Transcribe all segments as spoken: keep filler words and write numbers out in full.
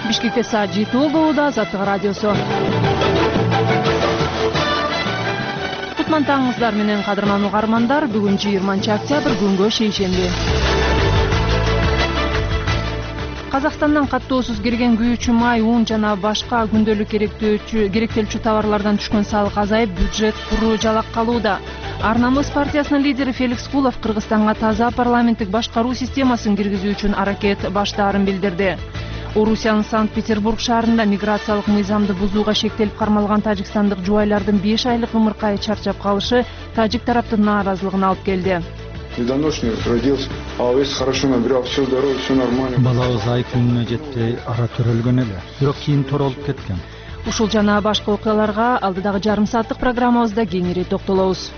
Бишкекте саат жети болууда. Азаттык радиосу. Кутман таңыңыздар менен кадырман угармандар. Бүгүн жыйырманчы октябрь, күнгө шейшемби. Казакстандан каттоосуз кирген күйүүчү май, un жана башка күндөлүк керектелчү товарлардан түшкөн салык азайып, бюджет куру жалак калууда. Ар-намыс партиясынын лидери Феликс Кулов Кыргызстанга таза парламенттик башкаруу системасын киргизүү үчүн аракет баштаарын билдирди. Орусиянын Санкт-Петербург шаарында миграциялык мыйзамды бузууга шектелип кармалган тажикстандык жубайлардын беш айлык ымыркайы чарчап калышы тажик тараптын нааразылыгына алып келди. Недоношенный родился, а весь хорошо набирал, все здорово, все нормально. Балабыз ай күнүнө жетпей ара төрөлгөн эле. Бирок кийин торолуп кеткен. Ушул жана башка окуяларга алдыдагы жарым сааттык программабызда кеңири токтолобуз.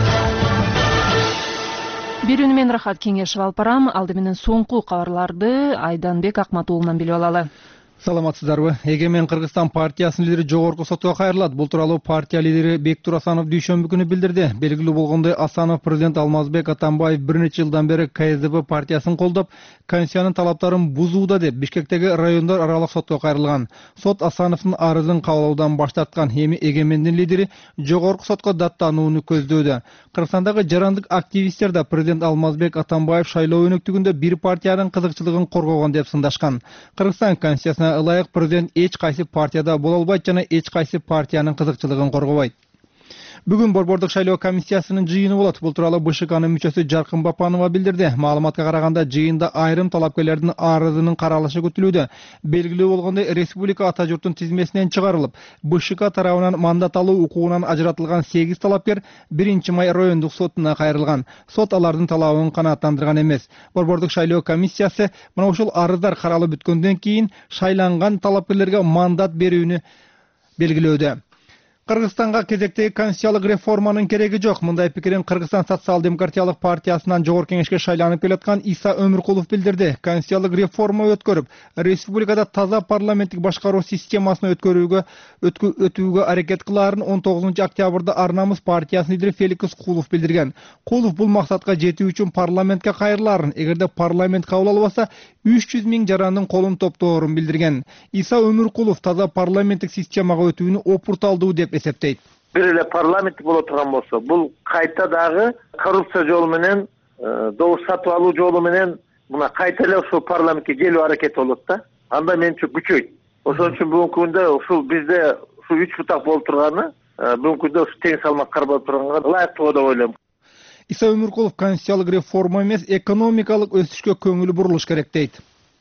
Бирүүнү мен Рахат Кеңешев алып барам. Алды менен соңку кабарларды Айданбек Акматуулунан билип алалы. Саламатсыздарбы? Эгемен Кыргызстан партиясынын лидери жогорку сотко кайрылат. Бул тууралуу партия лидери Бектур Асанов дүйшөмбү күнү билдирди. Белгилүү болгондой, Асанов президент Алмазбек Атамбаев бир нече жылдан бери КСДП партиясын колдоп, Конституциянын талаптарын бузууда деп Бишкектеги райондор аралык сотко кайрылган. Сот Асановдун арызын кабылуудан баш тарткан. Эми эгемендин лидери жогорку сотко даттанууну көздөөдө. Кыргызстандагы жарандык активисттер да президент Алмазбек Атамбаев шайлоо өнөктүгүндө бир партиянын кызыкчылыгын коргогон деп сындашкан. Кыргызстан Конституциясына ылайык президент эч кайсы партияда боло албайт жана эч кайсы партиянын кызыкчылыгын коргобойт. Бүгүн Борбордук шайлоо комиссиясынын жыйыны болот. Бул тууралуу БШКнын мүчөсү Жаркын Бапанова билдирди. Маалыматка караганда, жыйында айрым талапкерлердин арызынын каралышы күтүлүүдө. Белгилүү болгондой, республика ата журттун тизмесинен чыгарылып, БШК тарабынан мандат алуу укугунан ажыратылган сегиз талапкер биринчи май райондук сотуна кайрылган. Сот алардын талабын канааттандырган эмес. Борбордук шайлоо комиссиясы мына ушул арыздар каралып бүткөндөн кийин шайланган талапкерлерге мандат берүүнү белгилөөдө. Кыргызстанга кезектеги конституциялык реформанын кереги жок. Мындай пикирин Кыргызстан социал-демократиялык партиясынан жогорку кеңешке шайланып келаткан Иса Өмүркулов билдирди. Конституциялык реформа өткөрүп, республикада таза парламенттик башкаруу системасын өткөрүүгө өтүүгө аракет кылаарын он тогузунчу октябрда Ар-намыс партиясынын лидери Феликс Кулов билдирген. Кулов бул максатка жетүү үчүн парламентке кайрылаарын, эгерде парламент кабыл албаса, үч жүз миң жарандын колун топтоорун билдирген. Иса Өмүркулов таза парламенттик системага өтүүнү опурталдуу деп эсептейт. Бир эле парламент боло турган болсо, бул кайта дагы коррупция жолу менен, добуш сатып алуу жолу менен мына кайта эле ушул парламентке келүү аракети болот да. Анда менче күчөйт. Ошон үчүн бүгүнкү күндө ушул бизде ушул үч бутак болуп турганы, бүгүнкү күндө ушу тең салмак каралып турганга ылайыктуу деп ойлойм. Иса Өмүркулов конституциялык реформа эмес, экономикалык өсүшкө көңүл бурулуш керек дейт.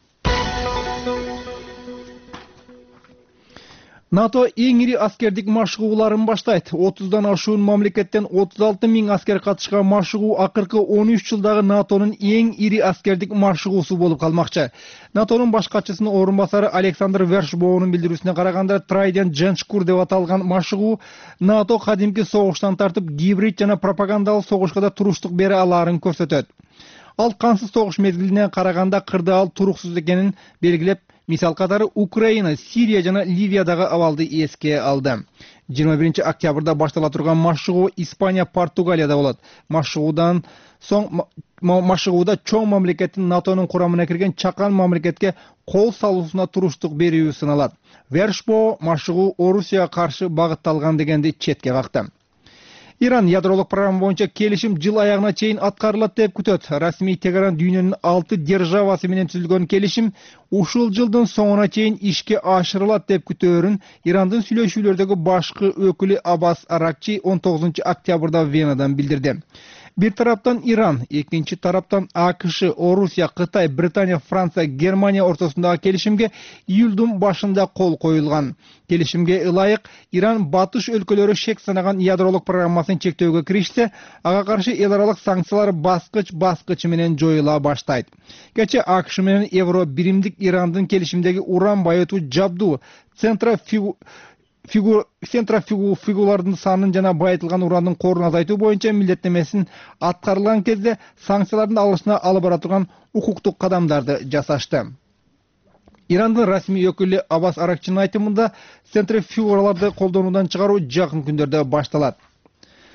НАТО эң ири аскердик машыгууларын баштайт. отуздан ашуун мамлекеттен отуз алты миң аскер катышкан машыгуу акыркы он үч жылдагы НАТОнун эң ири аскердик машыгуусу болуп калмакчы. НАТОнун баш катчысынын орун басары Александр Вершбоунун билдирүүсүнө караганда, Трайдент Женшкур деп аталган машыгуу НАТО кадимки согуштан тартып гибрид жана пропагандалык согушка да туруштук бере алаарын көрсөтөт. Ал кансыз согуш мезгилине караганда кырдаал туруксуз экенин белгилеп, мисал катары Украина, Сирия жана Ливиядагы абалды эске алды. жыйырма биринчи октябрда баштала турган машыгуу Испания, Португалияда болот. Машыгуудан соң машыгууда чоң мамлекеттин НАТОнун курамына кирген чакан мамлекетке кол салуусуна туруштук берүү сыналат. Вершбо машыгуу Орусияга каршы багытталган дегенди четке какты. Иран ядролук программа боюнча келишим жыл аягына чейин аткарылат деп күтөт. Расмий Тегеран дүйнөнүн алты державасы менен түзүлгөн келишим ушул жылдын соңуна чейин ишке ашырылат деп күтөөрүн Ирандын сүйлөшүүлөрдөгү башкы өкүлү Аббас Аракчи он тогузунчу октябрда Венадан билдирди. Bir тараптан Иран, экинчи тараптан АКШ, Орусия, Кытай, Британия, Франция, Германия ортосундагы келишимге июлдун башында кол коюлган. Келишимге ылайык Иран батыш өлкөлөрү шек санаган ядролук программасын чектөөгө киришсе, ага каршы эл аралык санкциялар баскыч-баскычы менен жоюла баштайт. Кече АКШ менен Евро биримдик Ирандын келишимдеги уран байытуу жабдуу центрофигу Фигу, центрофигулардын санын жана байытылган урандын корун азайтуу боюнча милдеттемесин аткарылган кезде санкциялардын алышына алып бара турган укуктук кадамдарды жасашты. Ирандын расмий өкүлү Аббас Аракчинин айтымында центрофигураларды колдонуудан чыгаруу жакын күндөрдө башталат.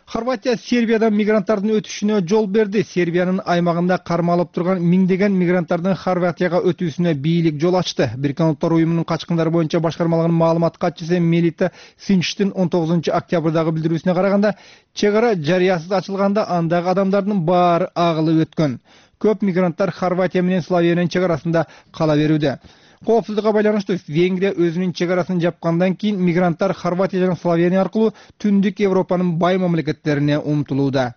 Хорватия Сербиядан мигранттардын өтүшүнө жол берди. Сербиянын аймагында кармалып турган миңдеген мигранттардын Хорватияга өтүүсүнө бийлик жол ачты. Бириккен Улуттар уюмунун качкындар боюнча башкармалыгынын маалымат катчысы Мелита Синчтин он тогузунчу октябрдагы билдирүүсүнө караганда, чек ара жарыясыз ачылганда андагы адамдардын баары агылып өткөн. Көп мигранттар Хорватия менен Словениянын чек арасында кала берүүдө. Коопсуздукка байланыштуу Венгрия өзүнүн чек арасын жапкандан кийин мигранттар Хорватия жана Словения аркылуу Түндүк Европанын бай мамлекеттерине умтулууда.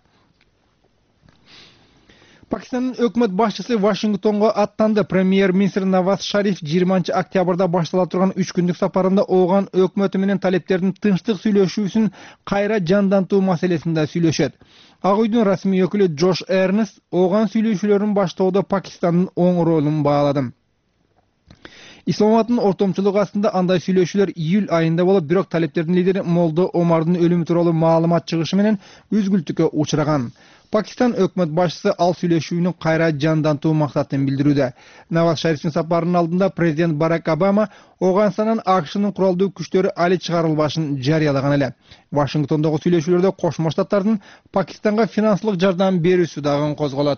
Пакистандын өкмөт башчысы Вашингтонго аттанды. Премьер-министр Наваз Шариф жыйырманчы октябрда баштала турган үч күндүк сапарында ооган өкмөтү менен талептердин тынчтык сүйлөшүүсүн кайра жандантуу маселесинде сүйлөшөт. Ак үйдүн расмий өкүлү Джош Эрнст ооган сүйлөшүүлөрүн баштоодо Пакистандын оң ролун баалады. Исламабадтын ортомчулугу астында андай сүйлөшүүлөр июль айында болуп, бирок талептердин лидери Молдо Омардын өлүмү тууралуу маалымат чыгышы менен үзгүлтүккө учураган. Пакистан өкмөт башчысы ал сүйлөшүүнү кайра жандантуу максатын билдирүүдө. Наваз Шарифтин сапарынын алдында президент Барак Обама Оганстандан АКШнын куралдуу күчтөрү али чыгарылбашын жарыялаган эле. Вашингтондогу сүйлөшүүлөрдө Кошмо Штаттардын Пакистанга финансылык жардам берүүсү дагы козголот.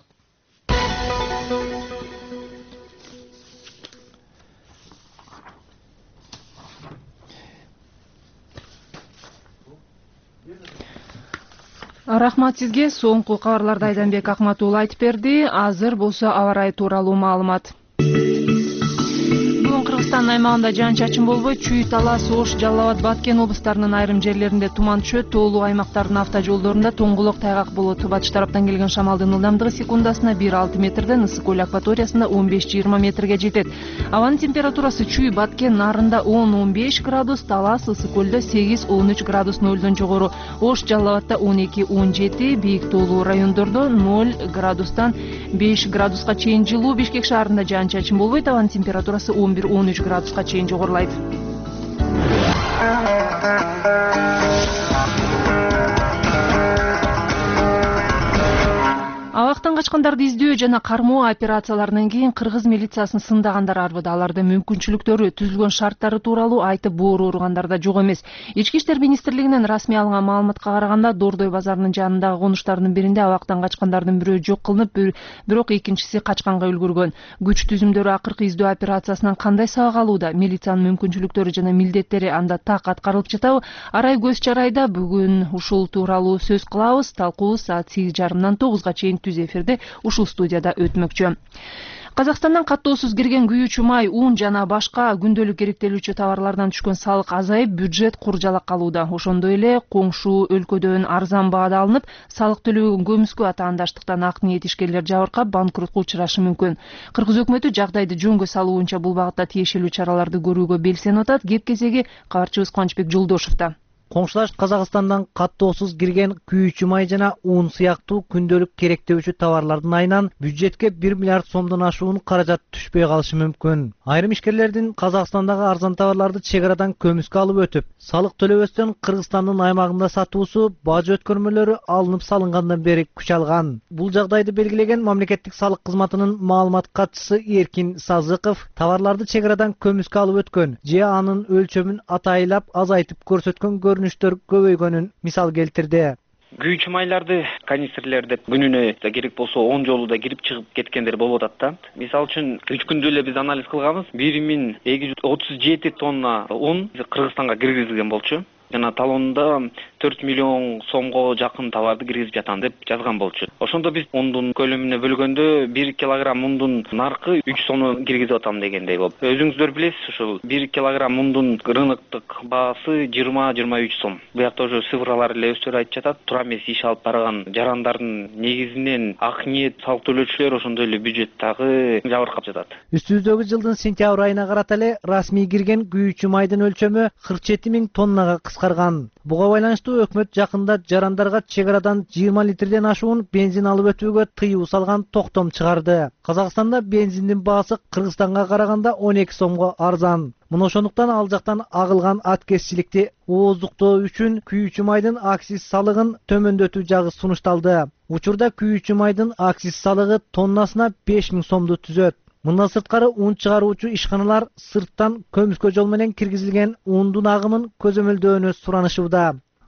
Рахмат сизге. Соңку кабарларды Айданбек Акматулла айтып берди. Азыр болсо аба ырайы тууралуу маалымат. Бүгүн Кыргызстан аймагында жаан-чачын болбой, Чүй, Талас, Ош, Жалал Абад, Баткен облустарынын айрым жерлеринде туман түшөт. Тоолуу аймактардын автожолдорунда тоңгулок тайгак болот. Батыш тараптан келген шамалдын ылдамдыгы секундасына бир алты метрден, Ысык көл акваториясында он беш жыйырма метрге жетет. Абанын температурасы Чүй, Баткен нарында он он беш градус, Талас, Ысык көлдө сегиз он үч градус нөлдөн жогору. Ош, Жалал Абадта он эки он жети, бийик тоолуу райондордо ноль градустан беш градуска чейин жылуу. Бишкек шаарында жаан-чачын болбойт. Абанын температурасы он бир он үч градуска чейин жогорулайт. Абактан качкандарды издөө жана кармоо операцияларынан кийин кыргыз милициясын сындагандар арбыда. Алардын мүмкүнчүлүктөрү, түзүлгөн шарттары тууралуу айтып боору ургандар да жок эмес. Ички иштер министрлигинен расмий алынган маалыматка караганда, Дордой базарынын жанындагы конуштардын биринде абактан качкандардын бирөө жок кылынып, бирок экинчиси качканга үлгүргөн. Күч түзүмдөрү акыркы издөө операциясынан кандай сабак алууда? Милициянын мүмкүнчүлүктөрү жана милдеттери анда так аткарылып жатабы? Арай көз чарайда бүгүн ушул тууралуу сөз кылабыз. Талкуу саат сегиз жарымдан тогузга чейин түз эфирде ушул студияда өтмөкчү. Казакстандан каттоосуз кирген күйүүчү май, ун жана башка күндөлүк керектелүүчү товарлардан түшкөн салык азайып, бюджет куржалак калууда. Ошондой эле коңшу өлкөдөн арзан баада алынып, салык төлөгөн көмүскө атаандаштыктан ак ниет ишкерлер жабыркап, банкротко учурашы мүмкүн. Кыргыз өкмөтү жагдайды жөнгө салуунча бул багытта тиешелүү чараларды көрүүгө белсенип атат. Кеп кезеги кабарчыбыз Кубанычбек Жолдошовдо. Коңшулаш Казакстандан каттоосуз кирген күйүүчү май жана ун сыяктуу күндөлүк керектөөчү товарлардын айынан бюджетке бир миллиард сомдон ашуун каражат түшпөй калышы мүмкүн. Айрым ишкерлердин Казакстандагы арзан товарларды чек арадан көмүскө алып өтүп, салык төлөбөстөн Кыргызстандын аймагында сатуусу бажы өткөрмөлөрү алынып салынгандан бери күч алган. Бул жагдайды белгилеген мамлекеттик салык кызматынын маалымат катчысы Эркин Сазыков товарларды чек арадан көмүскө алып өткөн же анын өлчөмүн атайылап азайтып көрсөткөн көрүнүштөр көбөйгөнүн мисал келтирди. Күйүүчү майларды канистрлерде күнүнө да керек болсо он жолу да кирип чыгып кеткендер болуп атат да. Мисалы үчүн үч күндө эле биз анализ кылганбыз. бир миң эки жүз отуз жети тонна ун Кыргызстанга киргизилген болчу. Жана талонунда төрт миллион сомго жакын товарды киргизип жатам деп жазган болчу. Ошондо биз ундун көлөмүнө бөлгөндө бир килограмм ундун наркы үч сомду киргизип атам дегендей болуп. Өзүңүздөр билесиз, ушул бир килограмм ундун рыноктук баасы жыйырма жыйырма үч сом. Буякта уже цифралар эле өздөрү айтып жатат. Тура эмес иш алып барган жарандардын негизинен ак ниет салык төлөөчүлөр ошондой эле бюджеттагы жабыркап жатат. Үстүбүздөгү жылдын сентябрь айына карата эле расмий кирген күйүүчү майдын өлчөмү кырк жети миң тоннага кыскарган. Буга байланыштуу өкмөт жакында жарандарга чек арадан жыйырма литрден ашуун бензин алып өтүүгө тыюу салган токтом чыгарды. Казакстанда бензиндин баасы Кыргызстанга караганда он эки сомго арзан. Муну ошондуктан ал жактан агылган аткезчиликти ооздуктоо үчүн күйүүчү майдын акциз салыгын төмөндөтүү жагы сунушталды. Учурда күйүүчү майдын акциз салыгы тоннасына беш миң сомду түзөт. Мындан сырткары ун чыгаруучу ишканалар сырттан көмүскө жол менен киргизилген ундун агымын көзөмөлдөөнү суранышууда.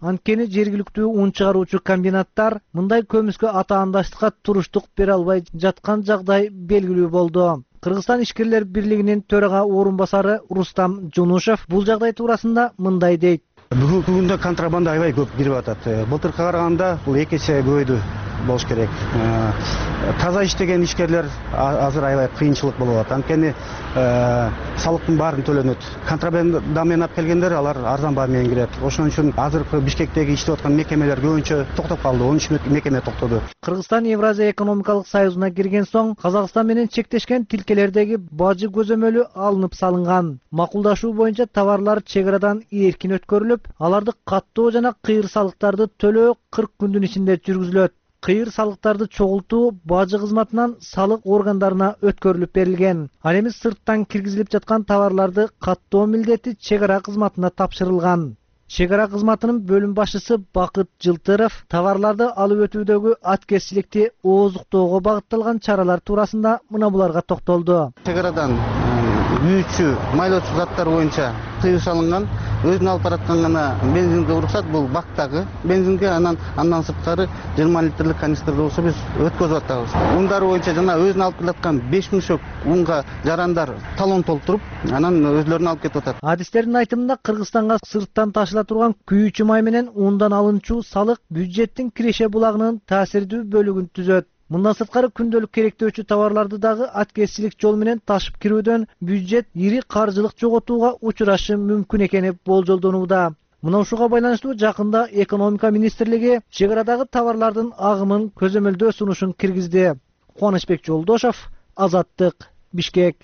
Анткени жергиликтүү ун чыгаруучу комбинаттар мындай көмүскө атаандаштыкка туруштук бере албай жаткан жагдай белгилүү болду. Кыргызстан ишкерлер бирлигинин төрага орун басары Рустам Жунушев бул жагдай туурасында мындай дейт. Бүгүнкү күндө контрабанда аябай көп кирип атат. Былтыркыга караганда бул эки эсе көбөйдү болуш керек. Таза иштеген ишкерлер азыр аябай кыйынчылык болуп атат. Анткени салыктын баарын төлөнөт. Контрабанда менен алып келгендер алар арзан баа менен кирет. Ошон үчүн азыркы Бишкектеги иштеп аткан мекемелер көбүнчө токтоп калды. он үч мекеме токтоду. Кыргызстан Евразия экономикалык союзуна кирген соң Казакстан менен чектешкен тилкелердеги бажы көзөмөлү алынып салынган. Макулдашуу боюнча товарлар чек арадан эркин өткөрүлүп, аларды каттоо жана кыйыр салыктарды төлөө кырк күндүн ичинде жүргүзүлөт. Кыйыр салыктарды чогултуу бажы кызматынан салык органдарына өткөрүлүп берилген. Ал эми сырттан киргизилип жаткан товарларды каттоо милдети чек ара кызматына тапшырылган. Чек ара кызматынын бөлүм башчысы Бакыт Жылтыров товарларды алып өтүүдөгү аткезчиликти ооздуктоого багытталган чаралар туурасында мына буларга токтолду. Чек арадан күйүүчү, майлоочу заттар боюнча тыюу салынган. Өзүн алып бараткан гана бензинге уруксат, бул бактагы бензинге, анан андан сырткары жыйырма литрлик канистрде болсо биз өткөзүп атабыз. Ундар боюнча жана өзүн алып келаткан беш миң шөк унга жарандар талон толтуруп, анан өзлөрүн алып кетип атат. Адистердин айтымында Кыргызстанга сырттан ташыла турган күйүүчү май менен ундан алынчу салык бюджеттин киреше булагынын таасирдүү бөлүгүн түзөт. Мындан сырткары күндөлүк керектөөчү товарларды дагы аткезчилик жол менен ташып кирүүдөн бюджет ири каржылык жоготууга учурашы мүмкүн экени болжолдонууда. Мына ушуга байланыштуу жакында экономика министрлиги чек арадагы товарлардын агымын көзөмөлдөө сунушун киргизди. Кубанычбек Жолдошов, Азаттык, Бишкек.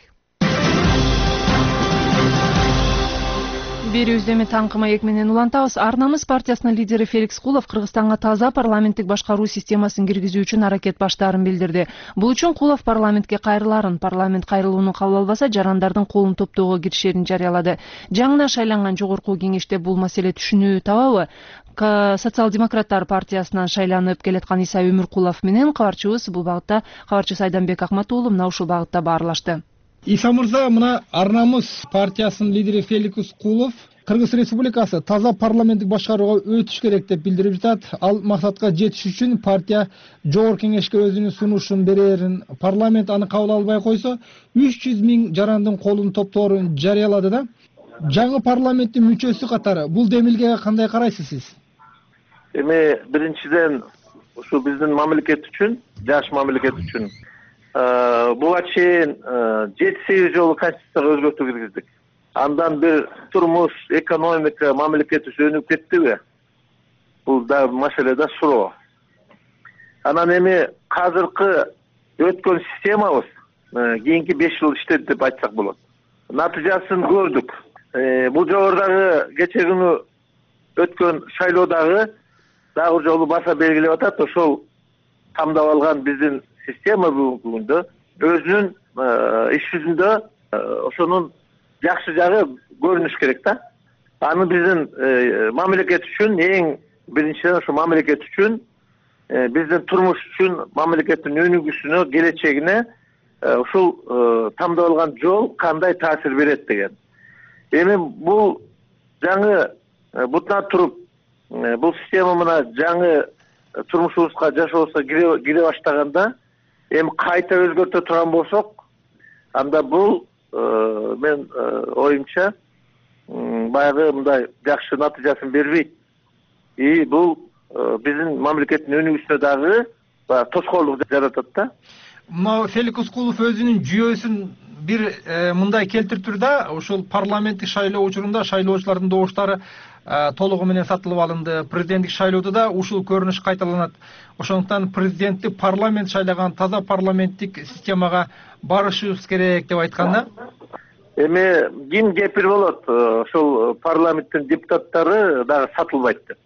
Берүүбүздө эми таңкы маек менен улантабыз. Ар намыс партиясынын лидери Феликс Кулов Кыргызстанга таза парламенттик башкаруу системасын киргизүү үчүн аракет баштаарын билдирди. Бул үчүн Кулов парламентке кайрыларын, парламент кайрылууну кабыл албаса жарандардын колун топтоого киришерин жарыялады. Жаңы шайланган жогорку кеңеште бул маселе түшүнүү табабы? Социал-демократтар партиясынан шайланып келаткан Иса Өмүркулов менен кабарчыбыз бул багытта кабарчыбыз Айданбек Акмат уулу мына ушул багытта баарлашты. Иса мырза, мына Ар намыс партиясынын лидери Феликс Кулов Кыргыз Республикасы таза парламенттик башкарууга өтүш керек деп билдирип жатат. Ал максатка жетиш үчүн партия жогорку кеңешке өзүнүн сунушун берерин, парламент аны кабыл албай койсо үч жүз миң жарандын колун топторун жарыялады да. Жаңы парламенттин мүчөсү катары бул демилгеге кандай карайсыз сиз? Эми биринчиден ушу биздин мамлекет үчүн, жаш мамлекет үчүн буга чейин жети сегиз жолу конституцияга өзгөртүү киргиздик. Андан бир турмуш, экономика, мамлекет өнүп кеттиби? Бул да маселе да суроо. Анан эми азыркы өткөн системабыз кийинки беш жыл иштеди деп айтсак болот. Натыйжасын көрдүк. Бул жогорудагы кече күнү өткөн шайлоодагы дагы жолу баса белгилеп атат. Ошол камдап алган биздин система бүгүнкү күндө өзүнүн иш жүзүндө ошонун жакшы жагы көрүнүш керек да. Аны биздин мамлекет үчүн эң биринчиден ошо мамлекет үчүн, биздин турмуш үчүн, мамлекеттин өнүгүшүнө, келечегине ушул камдап алган жол кандай таасир берет деген. Эми бул жаңы бутуна туруп, бул система мына жаңы турмушубузга, жашообузга кире баштаганда эми кайта өзгөртө турган болсок, анда бул мен оюмча баягы мындай жакшы натыйжасын бербейт. И бул биздин мамлекеттин өнүгүшүнө дагы тоскоолдук жаратат да. Мына Феликс Кулов өзүнүн жүйөсүн бир мындай келтиртүр да, ушул парламенттик шайлоо учурунда шайлоочулардын добуштары толугу менен сатылып алынды. Президенттик шайлоодо да ушул көрүнүш кайталанат. Ошондуктан президентти парламент шайлаган таза парламенттик системага барышыбыз керек деп айткан да. Эми ким кепил болот? Ошол парламенттин депутаттары дагы сатылбайт деп.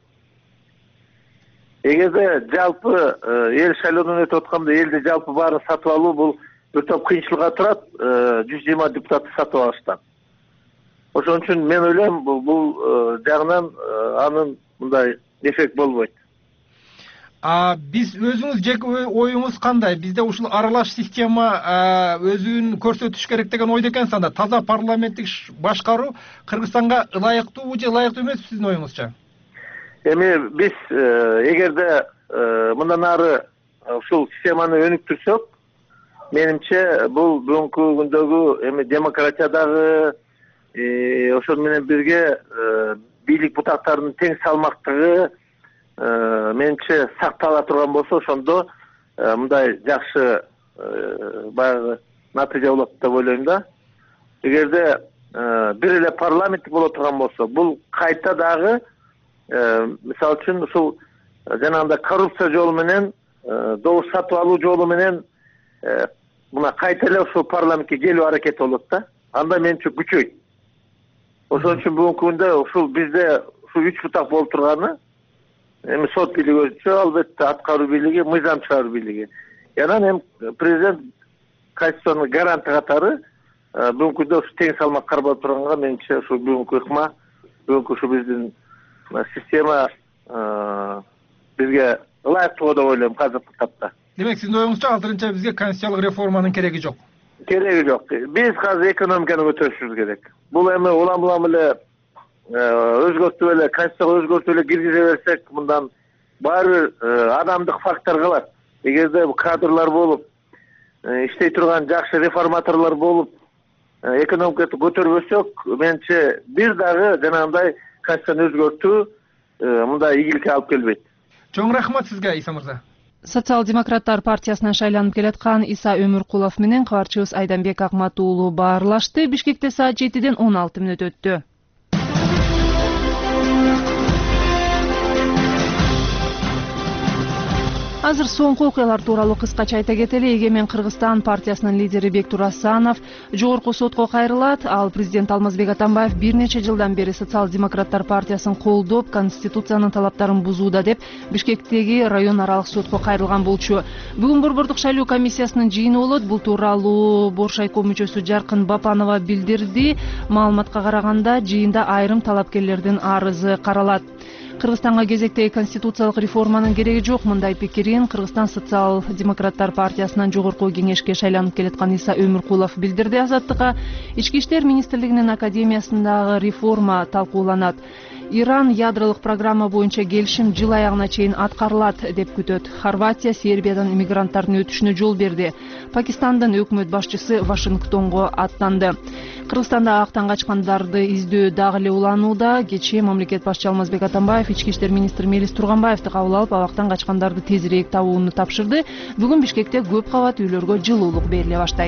Эгерде жалпы эл шайлоодон өтүп атканда элди жалпы баарын сатып алуу бул бир топ кыйынчылыкка турат, жүз жыйырма депутатты сатып алыштан. Ошон үчүн мен ойлойм бул жагынан анын мындай эффект болбойт. А биз өзүңүз жеке оюңуз кандай? Бизде ушул аралаш система өзүн көрсөтүш керек деген ойдо экенсиз анда. Таза парламенттик башкаруу Кыргызстанга ылайыктуубу же ылайыктуу эмеспи сиздин оюңузча? эми биз эгерде мындан ары ушул системаны өнүктүрсөк, менимче бул бүгүнкү күндөгү эми демократиядагы ошол менен бирге бийлик бутактарынын тең салмактыгы менимче сактала турган болсо, ошондо мындай жакшы баягы натыйжа болот деп ойлойм да. Эгерде бир эле парламент боло турган болсо, бул кайта дагы мисалы үчүн ушул жанагындай коррупция жолу менен, добуш сатып алуу жолу менен мына кайта эле ушул парламентке келүү аракети болот да. Анда менимче күчөйт. Ошон үчүн бүгүнкү күндө ушул бизде ушул үч бутак болуп турганы, эми сот бийлиги өзүнчө, албетте аткаруу бийлиги, мыйзам чыгаруу бийлиги. Анан эми президент конституционный гаранты катары бүгүнкү күндө ушу тең салмак кармалып турганга менимче ушул бүгүнкү ыкма, бүгүнкү ушу биздин система бизге ылайыктуу деп ойлойм азыркы тапта. Демек, сиздин оюңузча азырынча бизге конституциялык реформанын кереги жок. Кереги жок. Биз азыр экономиканы көтөрүшүбүз керек. Бул эми улам-улам эле өзгөртүп эле, конституцияга өзгөртүп эле киргизе берсек, мындан баары бир адамдык фактор калат. Эгерде кадрлар болуп, иштей турган жакшы реформаторлор болуп, экономиканы көтөрбөсөк, менимче бир дагы жанагындай конституцияны өзгөртүү мындай ийгиликке алып келбейт. Чоң рахмат сизге, Иса мырза. Социал-демократтар партиясынан шайланып келаткан Иса Өмүркулов менен кабарчыбыз Айданбек Акмат уулу баарлашты. Бишкекте саат жетиден он алты мүнөт өттү. Азыр соңку окуялар тууралуу кыскача айта кетели. Эгемен Кыргызстан партиясынын лидери Бектур Асанов жогорку сотко кайрылат. Ал президент Алмазбек Атамбаев бир нече жылдан бери социал-демократтар партиясын колдоп, конституциянын талаптарын бузууда деп Бишкектеги район аралык сотко кайрылган болчу. Бүгүн Борбордук шайлоо комиссиясынын жыйыны болот. Бул тууралуу Боршайком мүчөсү Жаркын Бапанова билдирди. Маалыматка караганда, жыйында айрым талапкерлердин арызы каралат. Кыргызстанга кезектеги конституциялык реформанын кереги жок, мындай пикирин Кыргызстан социал-демократтар партиясынан жогорку кеңешке шайланып келаткан Иса Өмүркулов билдирди. Азаттыкка Ички иштер министрлигинин академиясындагы реформа талкууланат. Иран ядролук программа боюнча келишим жыл аягына чейин аткарылат деп күтөт. Хорватия Сербиядан иммигранттардын өтүшүнө жол берди. Пакистандын өкмөт башчысы Вашингтонго аттанды. Кыргызстанда актан качкандарды издөө дагы эле уланууда. Кечээ мамлекет башчысы Алмазбек Атамбаев Ички иштер министри Мелис Турганбаевди кабыл алып, абактан качкандарды тезирээк табууну тапшырды. Бүгүн Бишкекте көп кабат үйлөргө жылуулук бериле баштайт.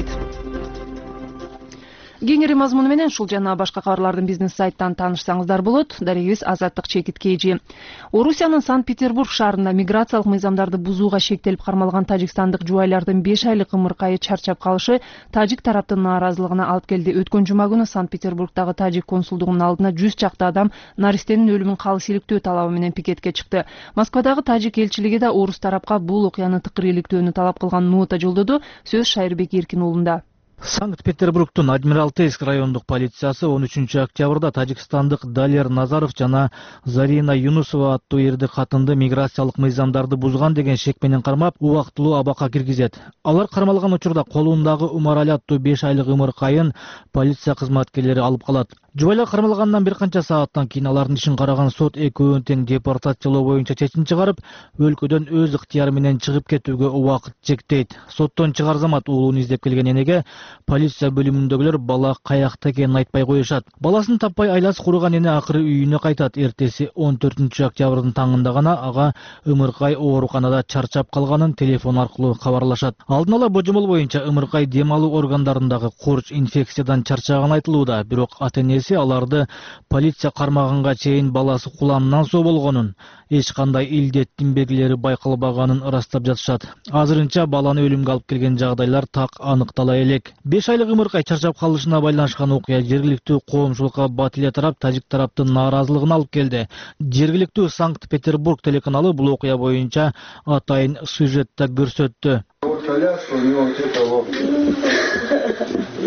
Кеңири мазмуну менен ушул жана башка кабарлардын бизнес сайттан таанышсаңыздар болот. Дарегибиз Азаттык Чекит Кейжи. Орусиянын Санкт-Петербург шаарында миграциялык мыйзамдарды бузууга шектелип кармалган тажикстандык жубайлардын беш айлык ымыркайы чарчап калышы тажик тараптын нааразылыгына алып келди. Өткөн жума күнү Санкт-Петербургдагы тажик консулдугунун алдына жүз чакты адам наристенин өлүмүн калыс иликтөө талабы менен пикетке чыкты. Москвадагы тажик элчилиги да орус тарапка бул окуяны тыкыр иликтөөнү талап кылган нота жолдоду. Сөз Шайырбек Эркин уулунда. Санкт-Петербургтун Адмиралтейск райондук полициясы он үчүнчү октябрда тажикстандык Далер Назаров жана Зарина Юнусова аттуу эрди катынды миграциялык мыйзамдарды бузган деген шек менен кармап, убактылуу абакка киргизет. Алар кармалган учурда колундагы Умарали аттуу беш айлык ымыркайын полиция кызматкерлери алып калат. Жубайлар кармалгандан бир канча сааттан кийин алардын ишин караган сот экөөнүн тең депортациялоо боюнча чечим чыгарып, өлкөдөн өз ыктыяры менен чыгып кетүүгө убакыт чектейт. Соттон чыгар замат уулун издеп келген энеге полиция бөлүмүндөгүлөр бала каякта экенин айтпай коюшат. Баласын таппай айласы куруган эне акыры үйүнө кайтат. Эртеси он төртүнчү октябрдын таңында гана ага ымыркай ооруканада чарчап калганын телефон аркылуу кабарлашат. Алдын ала божомол боюнча ымыркай дем алуу органдарындагы корч инфекциядан чарчаган айтылууда, бирок ата-энеси аларды полиция кармаганга чейин баласы куламынан соо болгонун, эч кандай илдеттин белгилери байкалбаганын ырастап жатышат. Азырынча баланы өлүмгө алып келген жагдайлар так аныктала элек. беш айлык ымыркай чарчап калышына байланышкан окуя жергиликтүү коомчулукка бат эле тарап тажик тараптын нааразылыгына алып келди. Жергиликтүү Санкт-Петербург телеканалы бул окуя боюнча атайын сюжетте көрсөттү.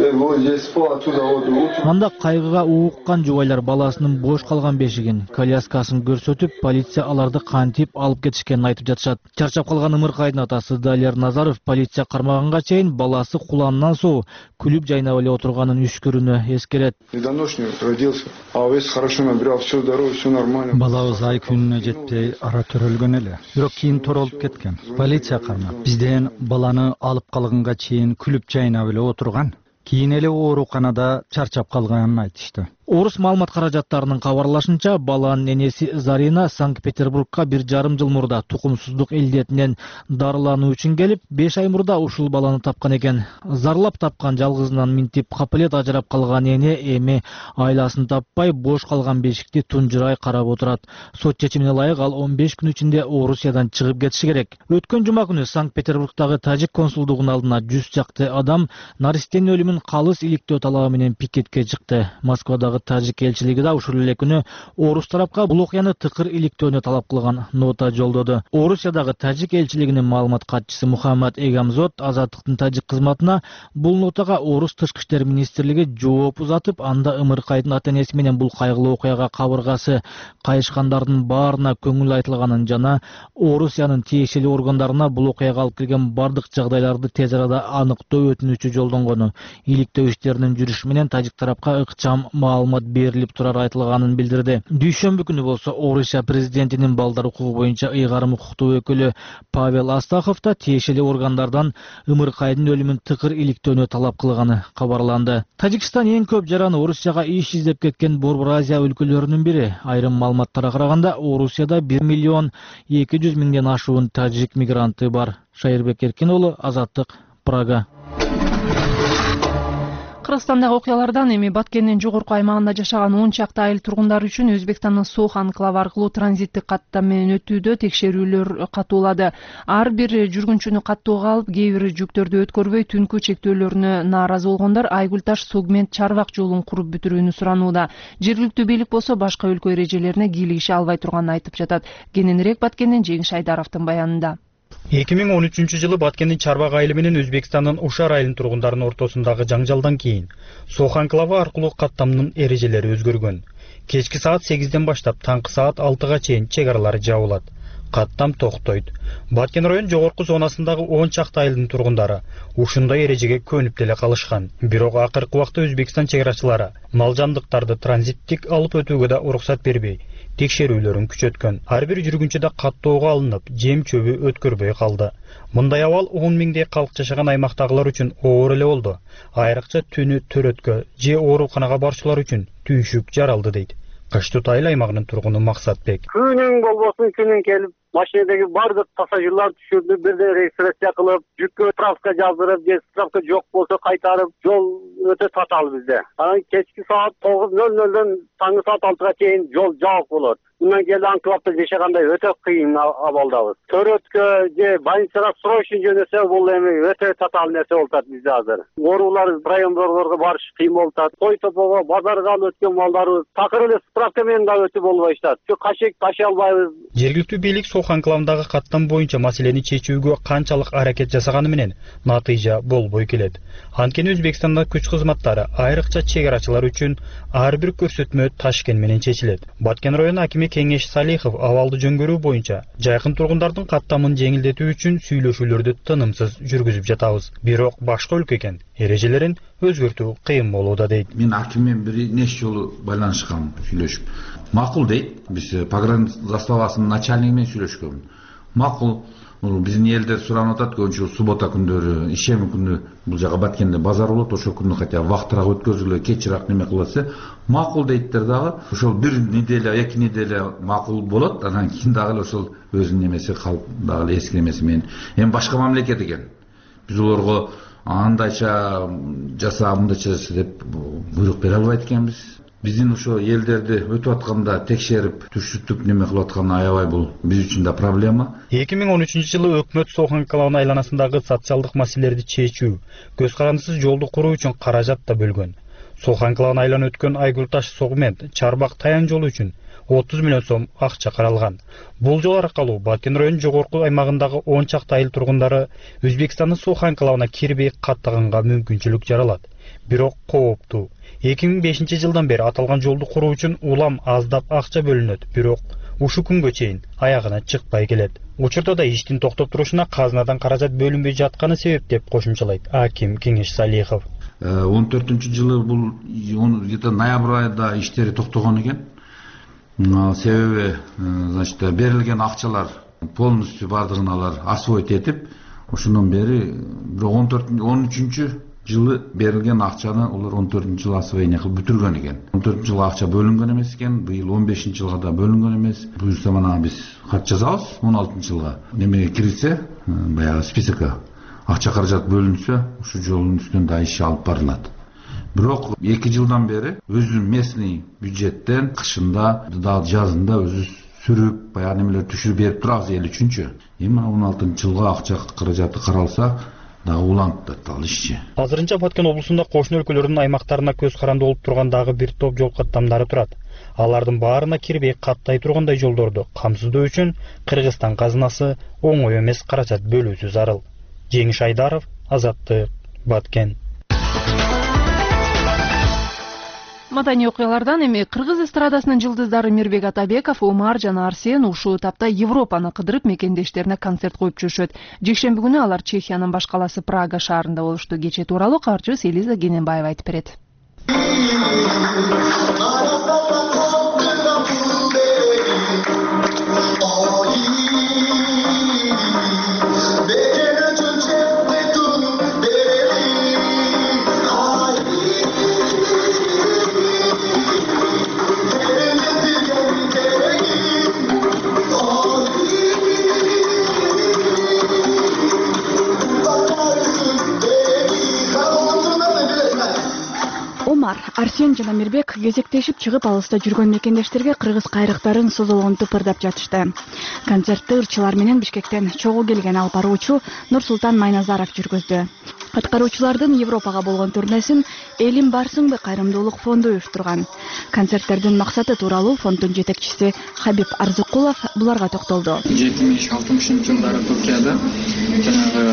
вот здесь пол, оттуда воду утро. Анда кайгыга ууккан жубайлар баласынын бош калган бешигин, коляскасын көрсөтүп, полиция аларды кантип алып кетишкенин айтып жатышат. Чарчап калган Ымыркайдын атасы Далер Назаров полиция кармаганга чейин баласы куландан соң күлүп жайнап эле отурганын үшкүрүнө эскерет. Недоношный родился, а весь хорошо набирал, все здорово, все нормально. Балабыз ай күнүнө жетпей ара төрөлгөн эле. Бирок кийин торолуп кеткен. Полиция кармап бизден баланы алып калганга чейин күлүп жайнап эле отурган. Кийин эле ооруканада чарчап калганын айтышты. Орус маалымат каражаттарынын кабарлашынча, баланын энеси Зарина Санкт-Петербургка бир жарым жыл мурда тукумсуздук илдетинен дарылануу үчүн келип, беш ай мурда ушул баланы тапкан экен. Зарлап тапкан жалгызынан минтип капылет ажырап калган эне эми айласын таппай бош калган бешикти тунжурай карап отурат. Сот чечимине ылайык ал он беш күн ичинде Орусиядан чыгып кетиши керек. Өткөн жума күнү Санкт-Петербургдагы тажик консулдугунун алдына жүз чакты адам наристенин өлүмүн калыс иликтөө талабы менен пикетке чыкты. Москвадагы тажик элчилиги да ушул эле күнү орус тарапка бул окуяны тыкыр иликтөөнү талап кылган нота жолдоду. Орусиядагы тажик элчилигинин маалымат катчысы Мухаммад Эгамзот Азаттыктын тажик кызматына бул нотага орус тышкы иштер министрлиги жооп узатып, анда Ымыркайдын ата-энеси менен бул кайгылуу окуяга кабыргасы кайышкандардын баарына көңүл айтылганын жана Орусиянын тиешелүү органдарына бул окуяга алып келген бардык жагдайларды тез арада аныктоо өтүнүчү жолдонгону, иликтөө иштеринин жүрүшү менен тажик тарапка ыкчам маалымат берилип турар айтылганын билдирди. Дүйшөмбү күнү болсо Орусия президентинин балдар укугу боюнча ыйгарым укуктуу өкүлү Павел Астахов да тиешелүү органдардан Ымыркайдын өлүмүн тыкыр иликтөөнү талап кылганы кабарланды. Тажикстан эң көп жараны Орусияга иш издеп кеткен Борбор Азия өлкөлөрүнүн бири. Айрым маалыматтарга караганда Орусияда бир миллион эки жүз миңден ашуун тажик мигранты бар. Шайырбек Эркин уулу, Азаттык, Прага. Кыргызстандагы окуялардан эми Баткендин жогорку аймагында жашаган он чакты айыл тургундары үчүн Өзбекстандын Сох анклавы аркылуу транзиттик каттам менен өтүүдө текшерүүлөр катуулады. Ар бир жүргүнчүнү каттоого алып, кээ бир жүктөрдү өткөрбөй түнкү чектөөлөрүнө нааразы болгондор Айгүл Таш Сугмент Чарбак жолун куруп бүтүрүүнү суранууда. Жергиликтүү бийлик болсо башка өлкө эрежелерине кийлигише албай турганын айтып жатат. Кененирээк Баткендин Жеңиш Айдаровдун баянында. эки миң он үчүнчү жылы Баткендин Чарбак айылы менен Өзбекстандын Ушар айылынын тургундарынын ортосундагы жаңжалдан кийин Сох анклавы аркылуу каттамдын эрежелери өзгөргөн. Кечки саат сегизден баштап таңкы саат алтыга чейин чек аралары жабылат. Каттам токтойт. Баткен район жогорку зонасындагы он чакты айылдын тургундары ушундай эрежеге көнүп деле калышкан. Бирок акыркы убакта Өзбекстан чек арачылары мал жандыктарды транзиттик алып өтүүгө да уруксат бербей, текшерүүлөрүн күчөткөн. Ар бир жүргүнчү да каттоого алынып, жем чөбү өткөрбөй калды. Мындай абал он миңдей калк жашаган аймактагылар үчүн оор эле болду. Айрыкча түнү төрөткө же ооруканага барчулар үчүн түйшүк жаралды дейт Кыштут айыл аймагынын тургуну Максатбек. Күнүң болбосун күнүң келип, машинедеги бардык пассажирлар түшүрдү, бирден регистрация кылып, жүккө справка жаздырып, же справка жок болсо кайтарып, жол өтө татаал бизде. Анан кечки саат тогуз нөл нөлдөн таңкы саат алтыга чейин жол жабык болот. Мындан кийин анклавда жашагандай өтө кыйын абалдабыз. Төрөткө же больницага срочный жөнөсө бул эми өтө татаал нерсе болуп атат бизде азыр. Оорулар район борборго барыш кыйын болуп атат. Той топого, базарга өткөн малдарыбыз такыр эле справка менен да өтүп болбой атат. Чө кашек ташый албайбыз. Жергиликтүү бийлик Сох анклавындагы каттам боюнча маселени чечүүгө канчалык аракет жасаганы менен натыйжа болбой келет. Анткени Өзбекстанда күч кызматтары айрыкча чек арачылар үчүн ар бир көрсөтмө Ташкент менен чечилет. Баткен району акими Кеңеш Салихов абалды жөнгөрүү боюнча жайкын тургундардын каттамын жеңилдетүү үчүн сүйлөшүүлөрдү тынымсыз жүргүзүп жатабыз. Бирок башка өлкө экен, эрежелерин өзгөртүү кыйын болууда дейт. Мен аким менен бир нече жолу байланышкам, сүйлөшүп. Макул дейт. Биз погран заставасынын начальниги менен сүйлөшкөн. Макул. Биздин элдер суранып атат, көбүнчө суббота күндөрү, ишемби күнү бул жака Баткенде базар болот, ошол күнү хотя вактыраак өткөзүлө, кечирээк неме кылса, макул дейттер дагы. Ошол бир неделя, эки неделя макул болот, анан кийин дагы ошол өзүнүн немеси калып дагы эски немеси менен. Эми башка мамлекет экен. Биз олорго андайча жаса, мындайча жаса деп буйрук бере албайт экенбиз. Биздин ошо элдерди өтүп атканда текшерип, түштүк неме кылып атканы аябай бул биз үчүн да проблема. эки миң он үчүнчү жылы өкмөт Сох анклавынын айланасындагы социалдык маселелерди чечүү, көз карандысыз жолду куруу үчүн каражат да бөлгөн. Сох анклавын айланып өткөн Айгүл Таш Сугмент Чарбак таян жолу үчүн отуз миллион сом акча каралган. Бул жол аркылуу Баткен районунун жогорку аймагындагы он чакты айыл тургундары Өзбекстандын Суха анклавына кирбей каттаганга мүмкүнчүлүк жаралат. Бирок кооптуу. эки миң бешинчи жылдан бери аталган жолду куруу үчүн улам аздап акча бөлүнөт, бирок ушул күнгө чейин аягына чыкпай келет. Учурда да иштин токтоп турушуна казынадан каражат бөлүнбөй жатканы себеп деп кошумчалайт аким Кеңеш Салихов. он төртүнчү жылы бул где-то ноябрь айында иштери токтогон экен. Себеби значит берилген акчалар полностью бардыгын алар освоить этип, ошондон бери он төртүнчү он үчүнчү жылы берилген акчаны улар он төртүнчү жылы освоение кылып бүтүргөн экен. он төртүнчү жылы акча бөлүнгөн эмес экен. Быйыл он бешинчи жылга да бөлүнгөн эмес. Буюрса мана биз кат жазабыз он алтынчы жылга. Немеге кирсе, баягы списокко акча каражат бөлүнсө, ушул жолдун үстүндө иш алып барылат. Бирок эки жылдан бери өзү местный бюджеттен кышында да жазында өзү сүрүп, баягы немелер түшүрүп берип турабыз эл үчүнчү. Эми он алтынчы жылга акча каражаты каралса, да уланып ал ишчи. Азырынча Баткен облусунда кошуна өлкөлөрдүн аймактарына көз каранды болуп турган дагы бир топ жол каттамдары турат. Алардын баарына кирбей каттай тургандай жолдорду камсыздоо үчүн Кыргызстан казынасы оңой эмес каражат бөлүүсү зарыл. Жеңиш Айдаров, Азаттык, Баткен. Матаний окуялардан эми кыргыз эстрадасынын жылдыздары Мирбек Атабеков, Умар жана Арсен ушул тапта Европаны кыдырып мекендештерине концерт коюп жүрүшөт. Жекшемби күнү алар Чехиянын баш калаасы Прага шаарында болушту. Кече тууралуу каарчыбыз Элиза Гененбаева айтып берет. Арсен жана Мирбек кезектешип чыгып алыста жүргөн мекендештерге кыргыз кайрыктарын созолгон тыпырдап жатышты. Концертти ырчылар менен Бишкектен чогуу келген алып баруучу Нурсултан Майназаров жүргөздү. Каткаруучулардын Европага болгон турнесин Элим барсыңбы кайрымдуулук фонду уюштурган. Концерттердин максаты тууралуу фонддун жетекчиси Хабиб Арзыкулов буларга токтолду. жетимиш алтымышынчы жылдары Токиодо жанагы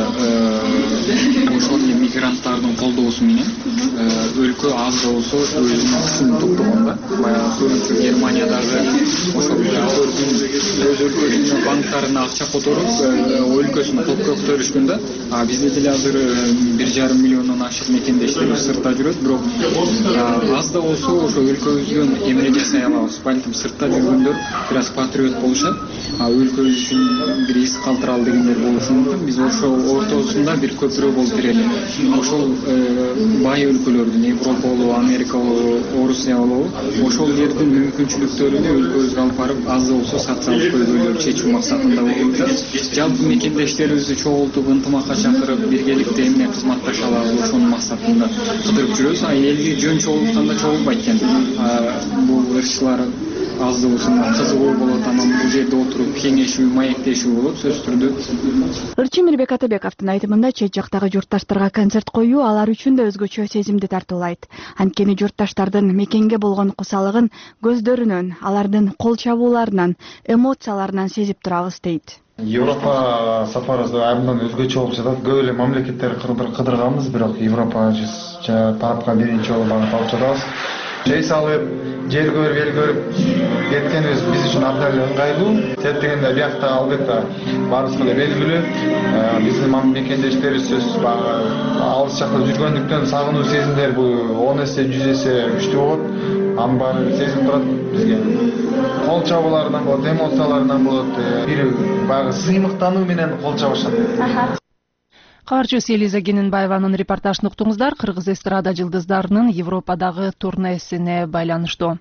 ошол мигранттардын колдоосу менен өлкө аз да болсо өзүнүн күчүн топтогонда, баягы көбүнчө Германиядагы ошол өз өлкөсүнүн банктарына акча которуп, өлкөсүнө топ көтөрүшкөндө, а бизде деле азыр бир жарым миллиондон ашык мекендештерибиз сыртта жүрөт, бирок аз да болсо ошо өлкөбүздөн эмне жасай алабыз? Балким сыртта жүргөндөр бир аз патриот болушат, а өлкөбүз үчүн бир из калтыралы дегендер болушу мүмкүн. Биз ошол ортосунда бир көпүрө болуп берели. Ошол бай өлкөлөрдүн, Европа болобу, Америка болобу, Орусия болобу, ошол жердин мүмкүнчүлүктөрүнү өлкөбүзгө алып барып, аз да болсо социалдык көйгөйлөрдү чечүү максатында болуп жатат. Жалпы мекендештерибизди чогултуп, ынтымакка чакырып, биргеликте эмне кызматташа алабыз, ошонун максатында кыдырып жүрөбүз. А элди жөн чогултканда чогулбайт экен. Бул ырчылар аз да болсо кызыгуу болот, анан бул жерде отуруп кеңешүү, маектешүү болот сөзсүз түрдө. Ырчы Мирбек Атабековдун айтымында чет жактагы журтташтарга концерт коюу алар үчүн да өзгөчө сезимди тартуулайт. Анткени журтташтардын мекенге болгон кусалыгын көздөрүнөн, алардын кол чабууларынан, эмоцияларынан сезип турабыз дейт. Европа сапарыбызда абдан өзгөчө болуп жатат. Көп эле мамлекеттерди кыдырганбыз, бирок Европа тарапка биринчи жолу багыт алып жатабыз. Жей салып, жер көрүп, эл көрүп кеткенибиз биз үчүн абдан эле ыңгайлуу. Теп дегенде биякта албетте баарыбызга да белгилүү. Биздин мекендештерибиз сөзсүз баягы алыс жакта жүргөндүктөн сагынуу сезимдер бул он эсе, жүз эсе күчтүү болот. Анын баары сезим турат бизге. Кол чабууларынан болот, эмоцияларынан болот. Бир баягы сыймыктануу менен кол чабышат. Каарчыбыз Элиза Гененбаеванын репортажын уктуңуздар. Кыргыз эстрада жылдыздарынын Европадагы турнесине байланыштуу.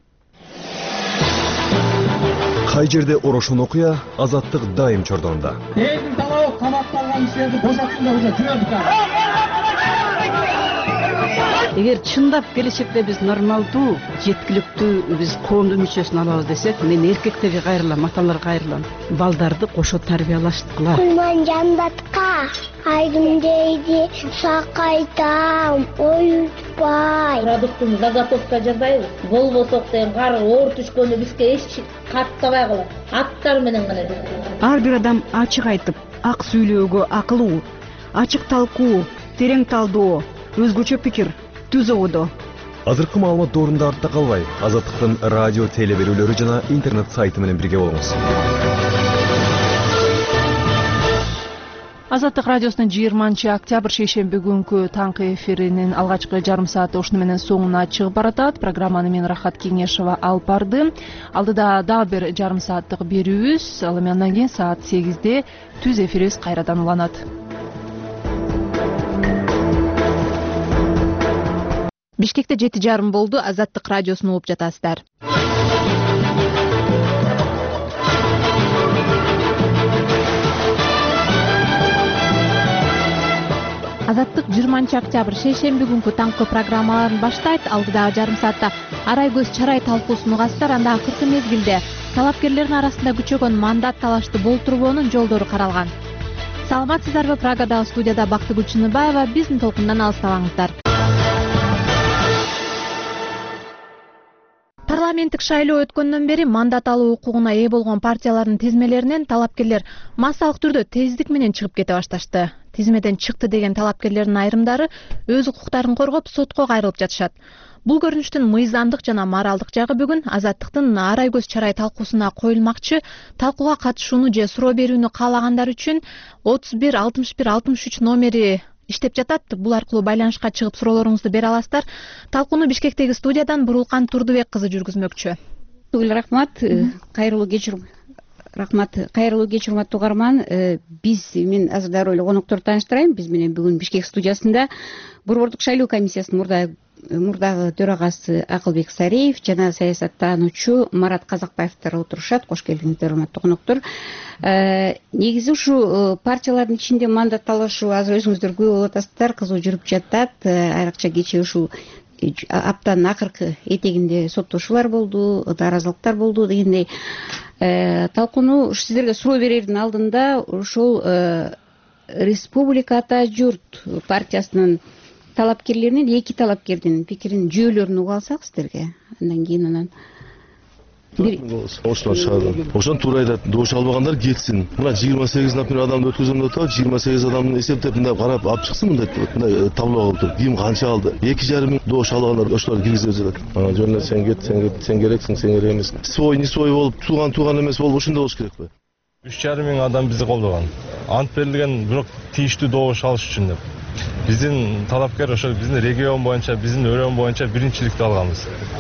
Кай жерде орошон окуя, азаттык дайым чордонда. Элдин талабы камакталган иштерди бошотсун деп жүрөбүз. Эгер чындап келечекте биз нормалдуу, жеткиликтүү биз коомдун мүчөсүн алабыз десек, мен эркектерге кайрылам, аталарга кайрылам. Балдарды кошо тарбиялаштыкыла. Кулман жандатка айдым дейди, сакайтам, оютпай. Продуктун заготовка жасайбыз. Болбосок деген кар оор түшкөндө бизге эч каттабай калат. Аттар менен гана. Ар бир адам ачык айтып, ак сүйлөөгө акылуу, ачык талкуу, терең талдоо, өзгөчө пикир түз ободо. Азыркы маалымат доорунда артта калбай, Азаттыктын радио теле берүүлөрү жана интернет сайты менен бирге болуңуз. Азаттык радиосунун жыйырманчы октябрь шейшемби күнкү таңкы эфиринин алгачкы жарым сааты ушуну менен соңуна чыгып баратат. Программаны мен Рахат Кеңешова алып барды. Алдыда дагы бир жарым сааттык берүүбүз, ал эми андан кийин саат сегизде түз эфирибиз кайрадан уланат. Бишкекте жети жарым болду. Азаттык радиосун угуп жатасыздар. Азаттык жыйырманчы октябрь шейшемби күнкү таңкы программаларын баштайт. Алдыдагы жарым саатта арай көз чарай талкуусун угасыздар. Анда акыркы мезгилде талапкерлердин арасында күчөгөн мандат талашты болтурбоонун жолдору каралган. Саламатсыздарбы? Прагадагы студияда Бактыгүл Чыныбаева. Биздин толкундан алыстабаңыздар. Парламенттик шайлоо өткөндөн бери мандат алуу укугуна ээ болгон партиялардын тизмелеринен талапкерлер массалык түрдө тездик менен чыгып кете башташты. Тизмеден чыкты деген талапкерлердин айрымдары өз укуктарын коргоп сотко кайрылып жатышат. Бул көрүнүштүн мыйзамдык жана моралдык жагы бүгүн Азаттыктын арай көз чарай талкуусуна коюлмакчы. Талкууга катышууну же суроо берүүнү каалагандар үчүн отуз бир алтымыш бир алтымыш үч номери иштеп жатат. Бул аркылуу байланышка чыгып суроолоруңузду бере аласыздар. Талкууну Бишкектеги студиядан Бурулкан Турдубек кызы жүргүзмөкчү. Рахмат, кайрылуу кечирим. Рахмат, кайрылуу кеч урматтуу угарман. Биз мен азыр дароо эле коноктор тааныштырайын. Биз менен бүгүн Бишкек студиясында Борбордук шайлоо комиссиясынын мурдагы мурдагы төрагасы Акылбек Сариев жана саясаттануучу Марат Казакбаевдер отурушат. Кош келдиңиздер, урматтуу коноктор. Негизи ушу партиялардын ичинде мандат талашуу азыр өзүңүздөр күбө болуп атасыздар, кызуу жүрүп жатат. Айрыкча кечээ ушул аптанын акыркы этегинде соттошуулар болду, даразылыктар болду дегендей. Талкууну сиздерге суроо берердин алдында ошол Республика Ата журт партиясынын талапкерлеринин эки талапкердин пикирин жүйөлөрүн угуп алсак сиздерге, андан кийин анан ошондон чыгады. Ошон туура айтат, добуш албагандар кетсин. Мына жыйырма сегиз например адамды өткөзөм деп атат, жыйырма сегиз адамды эсептеп мындай карап алып чыксын, мындай мындай табло кылып туруп, ким канча алды. эки жарым миң добуш алгандар ошолор киргизип жатат. Ана жөн эле сен кет, сен кет, сен керексиң, сен керек эмес. Свой, не свой болуп, тууган тууган эмес болуп ошондой болуш керек бе? үч жарым миң адам бизди колдогон. Ант берилген бирок тийиштүү добуш алыш үчүн деп. Биздин талапкер ошол биздин регион боюнча, биздин өрөөн боюнча биринчиликти алганбыз.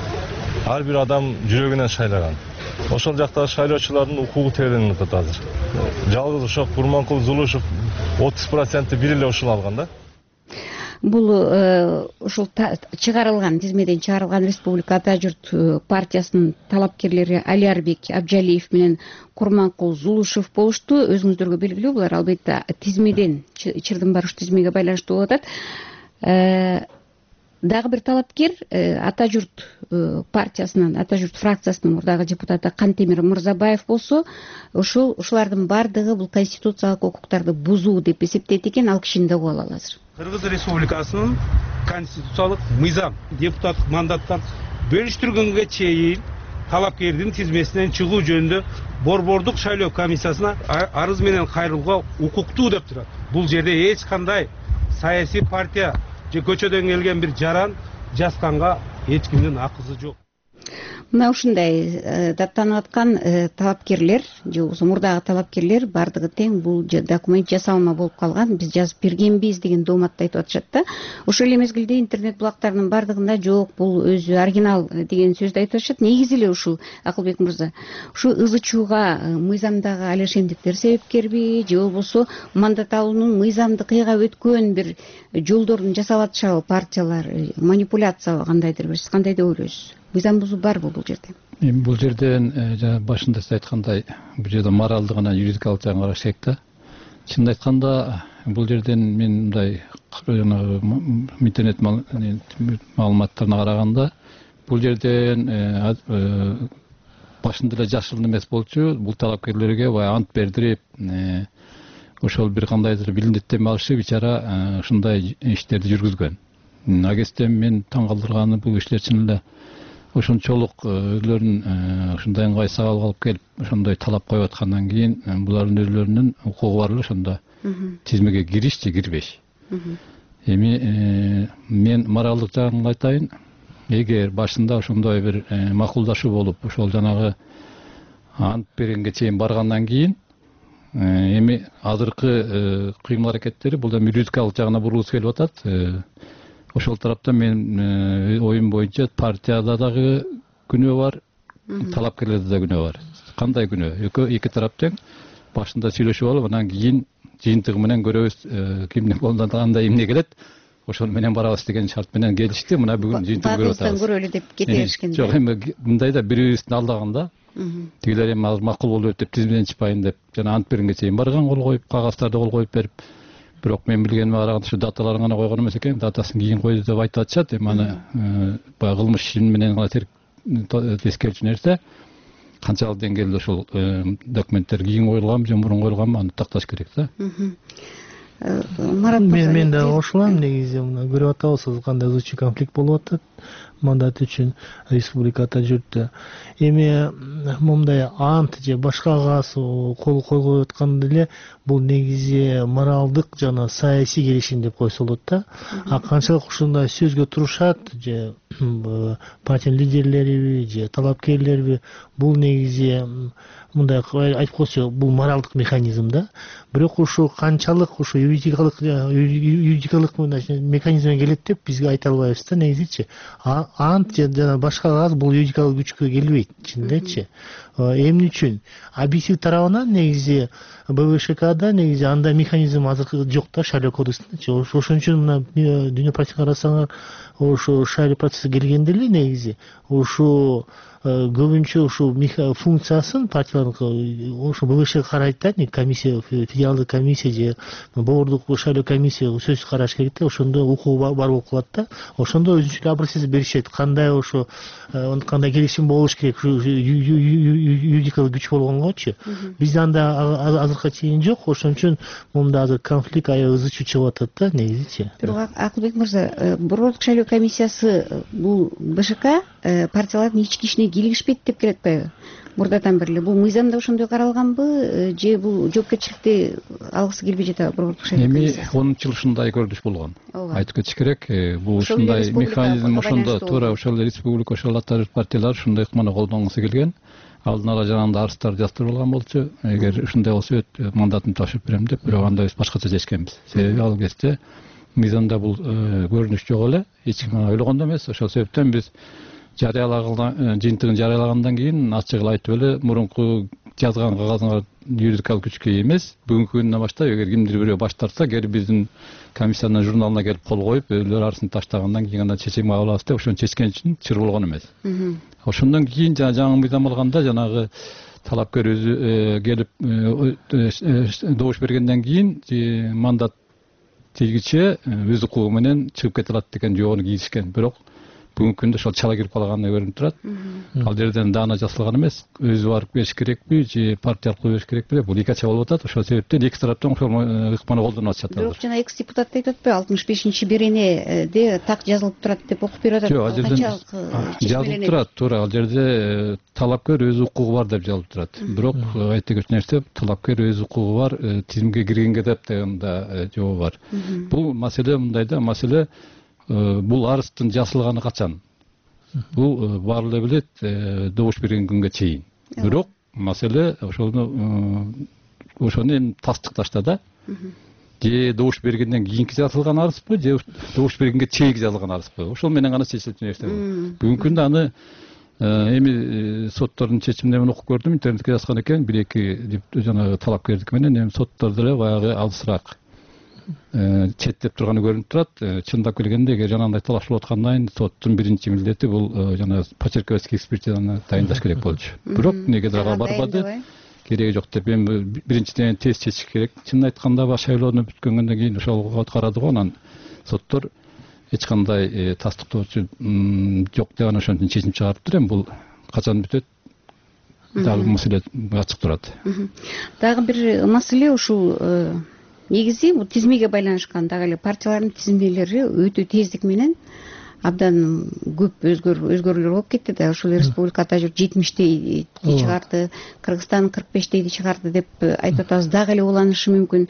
Ар бир адам жүрөгүнөн шайлаган. Ошол жактагы шайлоочулардын укугу тереленип атат азыр. Жалгыз ошо Курманкул Зулушев отуз проценти бир эле ушул алган да. Бул ушул чыгарылган тизмеден чыгарылган Республика Ата журт партиясынын талапкерлери Алиарбек Абжалиев менен Курманкул Зулушев болушту. Өзүңүздөргө белгилүү, булар албетте тизмеден чырдын барыш тизмеге байланыштуу болуп атат. Дагы бир талапкер Ата журт партиясынын, Ата журт фракциясынын мурдагы депутаты Кантемир Мырзабаев болсо, ошол ушулардын бардыгы бул конституциялык укуктарды бузуу деп эсептейт экен. Ал кишини да угуп алалы азыр. Кыргыз Республикасынын конституциялык мыйзам депутаттык мандаттан бөлүштүргөнгө чейин талапкердин тизмесинен чыгуу жөнүндө Борбордук шайлоо комиссиясына арыз менен кайрылууга укуктуу деп турат. Бул жерде эч кандай саясий партия же көчөдөн келген бир жаран жазганга эч кимдин акысы жок. Мына ушундай даттанып аткан талапкерлер же болбосо мурдагы талапкерлер бардыгы тең бул документ жасалма болуп калган, биз жазып бергенбиз деген дооматты айтып атышат да. Ошол эле мезгилде интернет булактарынын бардыгында жок, бул өзү оригинал деген сөздү айтып атышат. Негизи эле ушул Акылбек мырза, ушу ызы чууга мыйзамдагы алешемдиктер себепкерби же болбосо мандат алуунун мыйзамдык ыйга өткөн бир жолдорун жасап атышабы партиялар, манипуляция кандайдыр бир, сиз кандай деп ойлойсуз? Мыйзам бузуу барбы бул жерде? Эми бул жерден жана башында сиз айткандай, бул жерде моралдык жана юридикалык жагын караш керек да. Чынын айтканда, бул жерден мен мындай жанагы интернет маалыматтарына караганда бул жерден башында эле жашыл эмес болчу, бул талапкерлерге баягы ант бердирип, ошол бир кандайдыр билдеттеме алышып, ичара ушундай иштерди жүргүзгөн. Агестен мен таң калтырганы бул кишилер чын эле ошончолук өздөрүнүн ушундай ыңгайсыз абалга алып келип, ошондой талап коюп аткандан кийин булардын өздөрүнүн укугу бар эле ошондо тизмеге кириш же кирбеш. Эми мен моралдык жагын айтайын. Эгер башында ошондой бир макулдашуу болуп, ошол жанагы ант бергенге чейин баргандан кийин эми азыркы кыймыл аракеттери бул да юридикалык жагына бургусу келип атат. Ошол тараптан мен оюм боюнча партияда дагы күнөө бар, талапкерлерде да күнөө бар. Кандай күнөө? Эки тарап тең башында сүйлөшүп алып, анан кийин жыйынтыгы менен көрөбүз кимдин колунан кандай эмне келет. Ошол менен барабыз деген шарт менен келишти. Мына бүгүн жыйынтыгы көрүп атабыз. Баабыздан көрөлү деп кете беришкен. Жок, эми мындайда бири-бирибиздин алдаганда тигилер эми азыр макул болуп деп тизмеден чыкпайын деп жана ант бергенге чейин барган, кол коюп, кагазтарды кол коюп берип. Бирок мен билгениме караганда ушу даталарын гана койгон эмес экен, датасын кийин койду деп айтып атышат. Эми аны баягы кылмыш ишин менен гана тескерчү нерсе. Канчалык деңгээлде ошол документтер кийин коюлганбы же мурун коюлганбы, аны такташ керек да. Мен мен да ошолам негизи мына көрүп атабыз кандай зычий конфликт болуп атат мандат үчүн республикада жүрдү. Эми мындай ант же башка кагаз кол койгоп атканда эле бул негизи моралдык жана саясий келишим деп койсо болот да. А канчалык ушундай сөзгө турушат же партия лидерлери же талапкерлерби, бул негизи мындай айтып койсо бул моралдык механизм да. Бирок ушу канчалык ушу юридикалык юридикалык механизмге келет деп бизге айта албайбыз да негизичи. Ант жана башка кагаз бул юридикалык күчкө келбейт чын элечи. Эмне үчүн? Объектив тарабынан негизи БВШКда негизи андай механизм азыр жок да шайлоо кодексинде. Ошон үчүн мына дүйнө практикага карасаңар, ошо шайлоо процесси келгенде эле негизи ушу көбүнчө ушу функциясын партиялардын ошо БВШ карайт да, комиссия, федералдык комиссия же бордук шайлоо комиссия сөзсүз караш керек да, ошондо укугу бар болуп калат да. Ошондо өзүнчө эле образец беришет, кандай ошо кандай келишим болуш керек, юридикалык күч болгонгочу. Бизде анда азыркыга чейин жок, ошон үчүн мында азыр конфликт аябай ызычуу чыгып атат да негизичи. Бирок Акылбек мырза, борбордук шайлоо комиссиясы бул БШК партиялардын ички ишине киргишпейт деп келе атпайбы? Мурдадан бери эле бул мыйзамда ошондой каралганбы же бул жоопкерчиликти алгысы келбей жатабы борбордук шайлоо комиссиясы? Эми онунчу жылы ушундай көрүнүш болгон. Айтып кетиш керек, бул ушундай механизм ошондо туура ошол республика, ошол ата партиялар ушундай ыкманы колдонгусу келген. Алдын ала жанагындай арыздарды жаздырып алган болчу. Эгер ушундай болсо мандатын тапшырып берем деп, бирок анда биз башкача чечкенбиз. Себеби ал кезде мыйзамда бул көрүнүш жок эле, эч ким ойлогондо эмес. Ошол себептен биз жарыялаган жыйынтыгын жарыялагандан кийин ачык эле айтып эле мурунку жазган кагазыңар юридикалык күчкө ээ эмес. Бүгүнкү күндөн баштап эгер кимдир бирөө баш тартса, кел биздин комиссиянын журналына келип кол коюп, өздөрү арызын таштагандан кийин анда чечим алабыз деп ошону чечкен үчүн чыр болгон эмес. Ошондон кийин жаңы мыйзам алганда жанагы талапкер өзү келип добуш бергенден кийин мандат тийгиче өз укугу менен чыгып кете алат деген жообуну кийишкен. Бирок бүгүнкү күндө ошол чала кирип калганы көрүнүп турат. Ал жерден даана жасалган эмес. Өзү барып бериш керекпи же партия аркылуу бериш керекпи? Бул экиче болуп атат. Ошол себептен эки тараптан ошол ыкманы колдонуп атышат. Бирок жана экс депутат айтып атпайбы, алтымыш бешинчи беренеде так жазылып турат деп окуп берип атат. Жок, ал жерде жазылып турат, туура. Ал жерде талапкер өз укугу бар деп жазылып турат. Бирок айта кетчү нерсе, талапкер өз укугу бар, тизимге киргенге деп дегенде жообу бар. Бул маселе мындай да, маселе бул арыздын жасалганы качан? Бул баары эле билет добуш берген күнгө чейин. Бирок маселе ошону ошону эми тастыкташта да. Же добуш бергенден кийинки жазылган арызбы, же добуш бергенге чейинки жазылган арызбы? Ошол менен гана чечилет нерсе. Бүгүнкү күндө аны эми соттордун чечимине мен окуп көрдүм, интернетке жазган экен, бир эки жанагы талапкердики менен, эми соттор деле баягы алысыраак четтеп турганы көрүнүп турат. Чындап келгенде эгер жанагындай талашылып аткандан кийин соттун биринчи милдети бул жана почерковский экспертизаны дайындаш керек болчу. Бирок негедир ага барбады. кереги жок деп. Эми биринчиден тез чечиш керек. Чынын айтканда баш шайлоону бүткөнгөндөн кийин ошол карады го, анан соттор эч кандай тастыктоочу жок деп анан ошон үчүн чечим чыгарыптыр. Эми бул качан бүтөт? Дагы маселе ачык турат. Дагы бир маселе ушул негизи бул тизмеге байланышкан. Дагы эле партиялардын тизмелери өтө тездик менен абдан көп өзгөрүүлөр болуп кетти да. Ушул республика атажыр жетимиштейди чыгарды, Кыргызстан кырк бештейди чыгарды деп айтып атабыз. Дагы эле уланышы мүмкүн.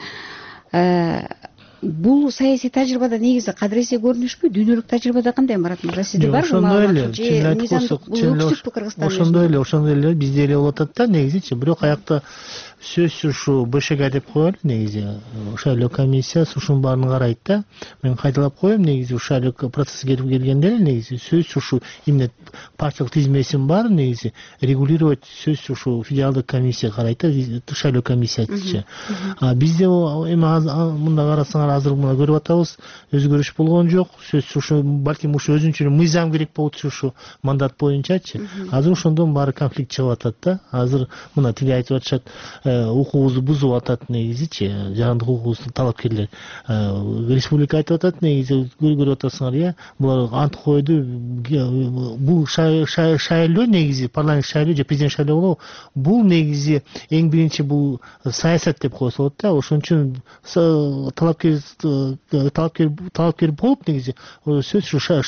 Бул саясий тажрыйбада негизи кадыресе көрүнүшпү? Дүйнөлүк тажрыйбада кандай, Марат мырза, сизде барбы? Ошондой эле, ошондой эле, ошондой эле бизде эле болуп атат да негизичи. Бирок аякта сөзсүз ушу БШК деп коелу негизи. Шайлоо комиссиясы ушунун баарын карайт да. Мен кайталап коем, негизи ушу шайлоо процесси келип келгенде эле негизи сөзсүз ушу именно партиялык тизмесин баарын негизи регулировать сөзсүз ушу федералдык комиссия карайт да, шайлоо комиссиясычы. А бизде эми мында карасаңар азыр мына көрүп атабыз, өзгөрүш болгон жок. Сөзсүз ушу балким ушу өзүнчө мыйзам керек болуп ушу мандат боюнчачы. Азыр ошондон баары конфликт чыгып атат да. Азыр мына тиги айтып атышат, укугубузду бузуп атат негизичи, жарандык укугубузду талапкерлер. Республика айтып атат негизи, көрүп атасыңар, э, булар ант койду. Бул шайлоо негизи, парламент шайлоо же президент шайлоо болобу? Бул негизи эң биринчи бул саясат деп койсо болот да. Ошон үчүн талапкер талапкер талапкер болуп негизи сөзсүз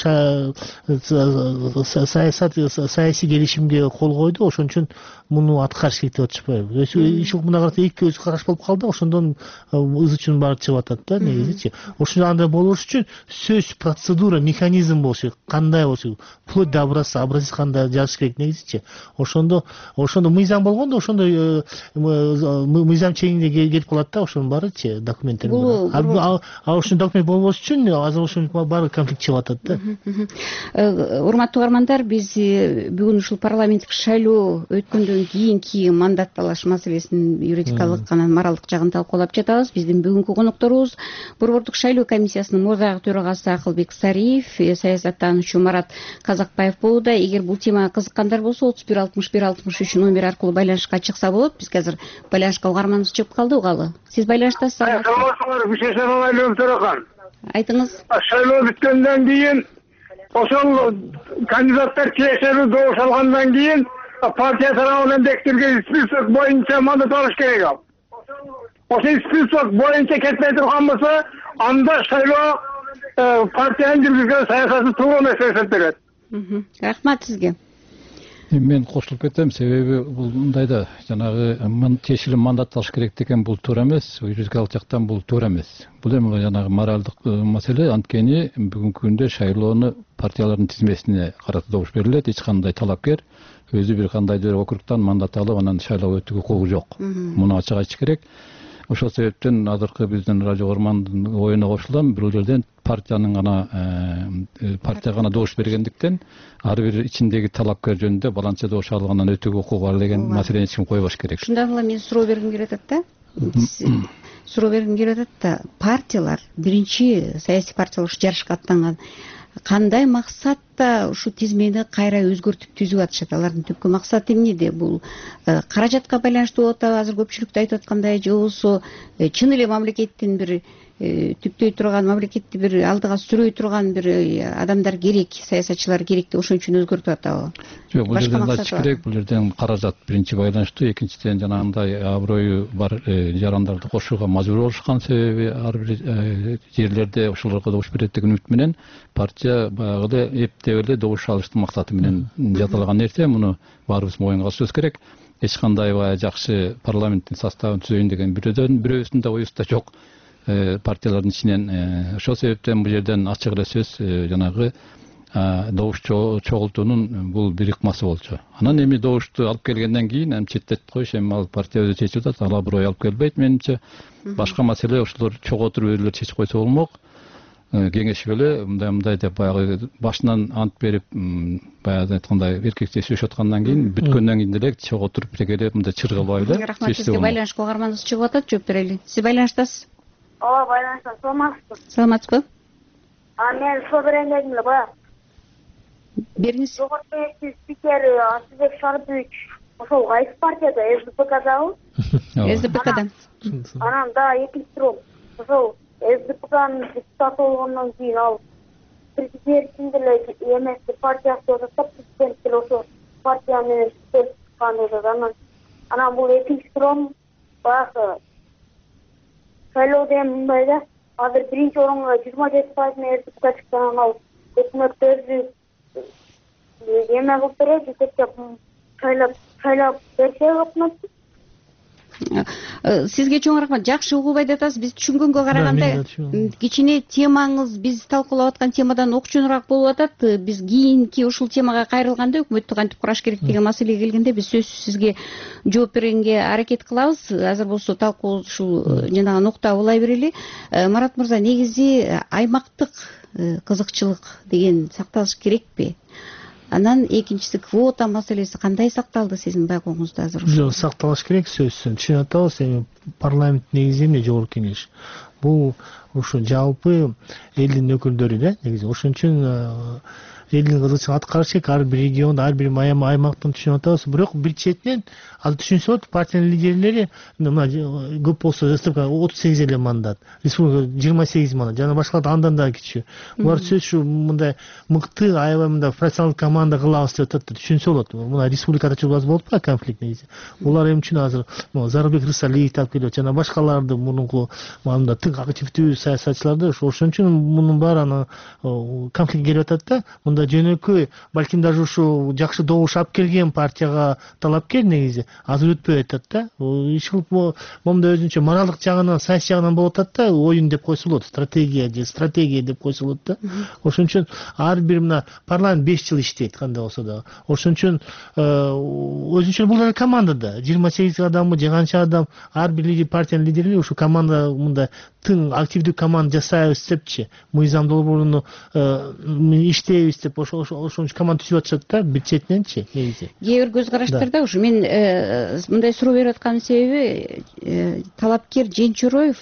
саясат саясий келишимге кол койду. Ошон үчүн муну аткарыш керек деп атышпайбы? Иш мына караса эки көз караш болуп калды. Ошондон ыз үчүн баары чыгып атат да негизичи. Ошондо андай болуш үчүн сөз, процедура, механизм болуш керек. Кандай болуш керек? Вплоть до образца, образец кандай жазыш керек негизичи. Ошондо ошондо мыйзам болгондо ошондо мыйзам чегинде келип калат да, ошонун баарычы документтер. А ошол документ болбош үчүн азыр ошонун баары конфликт чыгып атат да. Урматтуу угармандар, биз бүгүн ушул парламенттик шайлоо өткөндөн кийинки мандат талаш маселесин юридикалык анан моралдык жагын талкуулап жатабыз. Биздин бүгүнкү конокторубуз Борбордук шайлоо комиссиясынын мурдагы төрагасы Акылбек Сариев, саясаттануучу Марат Казакбаев болууда. Эгер бул темага кызыккандар болсо отуз бир алтымыш бир алтымыш үч номер аркылуу байланышка чыкса болот. Бизге азыр байланышка угарманыбыз чыгып калды, угалы. Сиз байланыштасыз. Саламатсызбы, Бишешен Айлым Төрахан. Айтыңыз. Шайлоо бүткөндөн кийин ошол кандидаттар тиешелүү добуш алгандан кийин партия тарабынан бекитилген список боюнча мандат алыш керек ал. Ошол список боюнча кетпей турган болсо, анда шайлоо партиянын жүргүзгөн саясаты туура эмес деп эсептелет. Рахмат сизге. Мен кошулуп кетем, себеби бул мындай да, жанагы тиешелүү мандат алыш керек деген бул туура эмес, юридикалык жактан бул туура эмес. Бул эми жанагы моралдык маселе, анткени бүгүнкү күндө шайлоону партиялардын тизмесине карата добуш берилет. Эч кандай талапкер өзү бир кандайдыр округтан мандат алып, анан шайлоо өтүүгө укугу жок. Муну ачык айтыш керек. Ошол себептен азыркы биздин радио угармандын оюна кошулам. Бир жерден партиянын гана партия гана добуш бергендиктен ар бир ичиндеги талапкер жөнүндө баланча добуш алгандан өтүүгө укугу бар деген маселени эч ким койбош керек. Шундан улам мен суроо бергим келип атат да. Суроо бергим келип атат да. Партиялар, биринчи саясий партиялар ушу жарышка аттанган, кандай максатта ушу тизмени кайра өзгөртүп түзүп атышат? Алардын түпкү максаты эмнеде? Бул каражатка байланыштуу болуп атабы, азыр көпчүлүктө айтып аткандай, же болбосо чын эле мамлекеттин бир түптөй турган, мамлекетти бир алдыга сүрөй турган бир адамдар керек, саясатчылар керек деп ошон үчүн өзгөртүп атабы? Жок, бул жерден айтыш керек, бул жерден каражат биринчи байланыштуу, экинчиден жанагындай аброю бар жарандарды кошууга мажбур болушкан, себеби ар бир жерлерде ошолорго добуш берет деген үмүт менен партия баягыда эптеп эле добуш алыштын максаты менен жасалган нерсе. Муну баарыбыз моюнга алышыбыз керек. Эч кандай баягы жакшы парламенттин составын түзөйүн деген бирөөдөн бирөөбүздүн да оюбузда жок. Партиялардын ичинен ошол себептен бул жерден ачык эле сөз жанагы добуш чогултуунун бул бир ыкмасы болчу. Анан эми добушту алып келгенден кийин эми четтетип коюш, эми ал партия өзү чечип атат, ал аброй алып келбейт менимче. Башка маселе ошолор чогултуруп өзүлөрү чечип койсо болмок. Кеңешип эле мындай мындай деп баягы башынан ант берип, баягы айткандай эркекче сүйлөшүп аткандан кийин бүткөндөн кийин деле чогултуруп тегелеп мындай чыргылбай эле. Рахмат, сизге байланышка угарманыбыз чыгып атат, жооп берели. Сиз байланыштасыз? Ооба, байланыштасыз. Саламатсызбы? Саламатсызбы? А мен суроо берейин дедим эле, бая. Бериңиз. Жогорку кеңештин спикери Асылбек Шарыпович ошол кайсы партияда? СДПКдабы? СДПКда. Анан дагы экинчи суроо. Ошол СДПКнын депутаты болгондон кийин ал президенттин деле эмес партиясы деп атат, президент деле ошо партия менен чыккан деп атат. Анан анан бул экинчи суроом баягы шайлоодо эми мындай да, азыр биринчи орунга жыйырма жети пайыз менен СДПК чыккан, анан ал өкмөттү өзү эме кылып берет, жетектеп шайлап шайлап берсе өкмөттү. Сизге чоң рахмат. Жакшы угуп айтып атасыз. Биз түшүнгөнгө караганда кичине темаңыз биз талкуулап аткан темадан окчонураак болуп атат. Биз кийинки ушул темага кайрылганда, өкмөттү кантип кураш керек деген маселеге келгенде биз сөзсүз сизге жооп бергенге аракет кылабыз. Азыр болсо талкуу ушул жанагы нукта улай берели. Марат мырза, негизи аймактык кызыкчылык деген сакталыш керекпи? Анан экинчиси квота маселеси кандай сакталды сиздин байкооңузда азыр? Жок, сакталыш керек сөзсүз. Түшүнүп атабыз, эми парламент негизи эмне жогорку кеңеш. Бул ушу жалпы элдин өкүлдөрү да, негизи. Ошон үчүн элдин кызыкчылыгын аткарыш керек, ар бир региондо, ар бир аймактын түшүнүп атабыз. Бирок бир четинен ал түшүнсө болот, партиянын лидерлери мына көп болсо СДПК отуз сегиз эле мандат, республика жыйырма сегиз мандат, жана башкалар андан да кичүү. Булар сөз ушу мындай мыкты, аябай мындай профессионалдык команда кылабыз деп атат, түшүнсө болот. Мына республикада чыгып болуп атпайбы конфликт негизи. Булар эми үчүн азыр Зарылбек Рысалиев таап келип, жана башкаларды мурунку мында тың активдүү саясатчыларды ошон үчүн мунун баары конфликт келип атат да. Мында жөнөкөй, балким даже ушу жакшы добуш алып келген партияга талапкер негизи азыр өтпөй атат да. Иш кылып момда өзүнчө моралдык жагынан, саясий жагынан болуп атат да, оюн деп койсо болот, стратегия же стратегия деп койсо болот да. Ошон үчүн ар бир мына парламент беш жыл иштейт кандай болсо да. Ошон үчүн өзүнчө бул эле командада жыйырма сегиз адамбы же канча адам, ар бир лидер партиянын лидерлери ушу команда мындай тың активдүү команда жасайбыз депчи, мыйзам долбооруну иштейбиз деп ошол ошон команда түзүп атышат да, бир четиненчи негизи. Кээ бир көз караштарда ушу мен мындай суроо берип атканын себеби талапкер Женчороев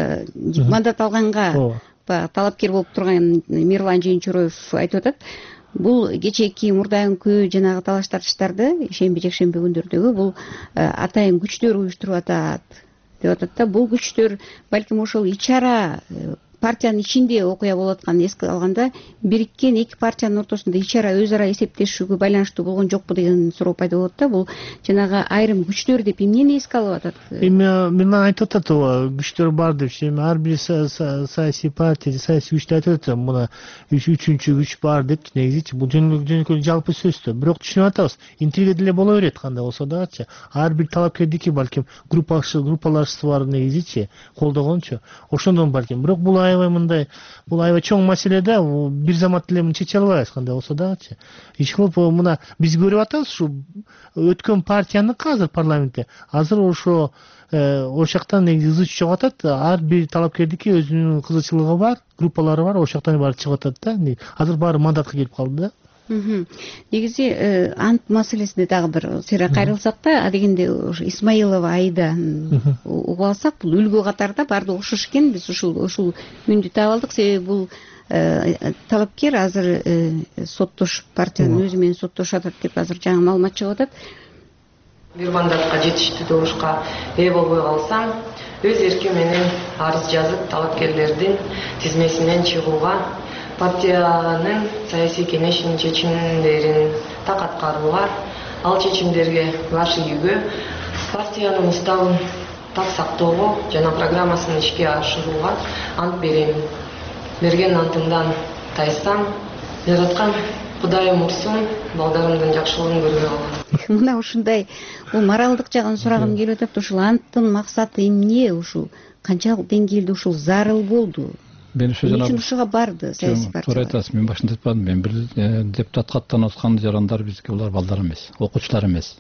мандат алганга талапкер болуп турган Мирлан Женчороев айтып атат. Бул кечээки мурдайымкы жанагы талаш тартыштарды шемби жекшемби күндөрдөгү бул атайын күчтөр уюштуруп атат деп атат да. Бул күчтөр балким ошол ичара партиянын ичинде окуя болуп атканын эске алганда бириккен эки партиянын ортосунда ичара өз ара эсептешүүгө байланыштуу болгон жокпу деген суроо пайда болот да. Бул жанагы айрым күчтөр деп эмнени эске алып атат? Эми мен айтып атат, ооба, күчтөр бар деп. Эми ар бир саясий партия, саясий күчтү айтып атат, мына үчүнчү күч бар деп негизичи. Бул жөнөкөй жалпы сөз да. Бирок түшүнүп атабыз, интрига деле боло берет кандай болсо дагычы. Ар бир талапкердики балким группалашуу бар негизичи, колдогончу. Ошондон балким. Бирок бул аябай мындай, бул аябай чоң маселе да, бир замат эле муну чече албайбыз кандай болсо дагычы. Иш кылып мына биз көрүп атабыз ушу өткөн партиянын азыр парламентте. Азыр ошо ошол жактан негизи ызы чыгып атат. Ар бир талапкердики өзүнүн кызыкчылыгы бар, группалары бар, ошол жактан баары чыгып атат да. Азыр баары мандатка келип калды да. Негизи ант маселесине дагы бир сыйра кайрылсак да, адегенде Исмаилова Аида угуп алсак, бул үлгү катарда баардыгы окшош экен. Биз ушул ушул күндү таап алдык, себеби бул талапкер азыр соттош партиянын өзү менен соттошуп атат деп азыр жаңы маалымат чыгып атат. Бир мандатка жетиштүү добушка ээ болбой калсам, өз эрким менен арыз жазып талапкерлердин тизмесинен чыгууга, партиянын саясий кеңешинин чечимдерин так аткарууга, ал чечимдерге баш ийүүгө, партиянын уставын так сактоого жана программасын ишке ашырууга ант берем. Берген антымдан тайсам, жараткан Кудайым урсун, балдарымдын жакшылыгын көрбөй калган. Мына ушундай бул моралдык жагын сурагым келип атат. Ушул анттын максаты эмне? Ушул канчалык деңгээлде ушул зарыл болду? Мен ушу жана ушуга барды саясий партия. Туура айтасыз, мен башында айтпадым. Мен бир депутат каттан аткан жарандар бизге булар балдар эмес, окуучулар эмес.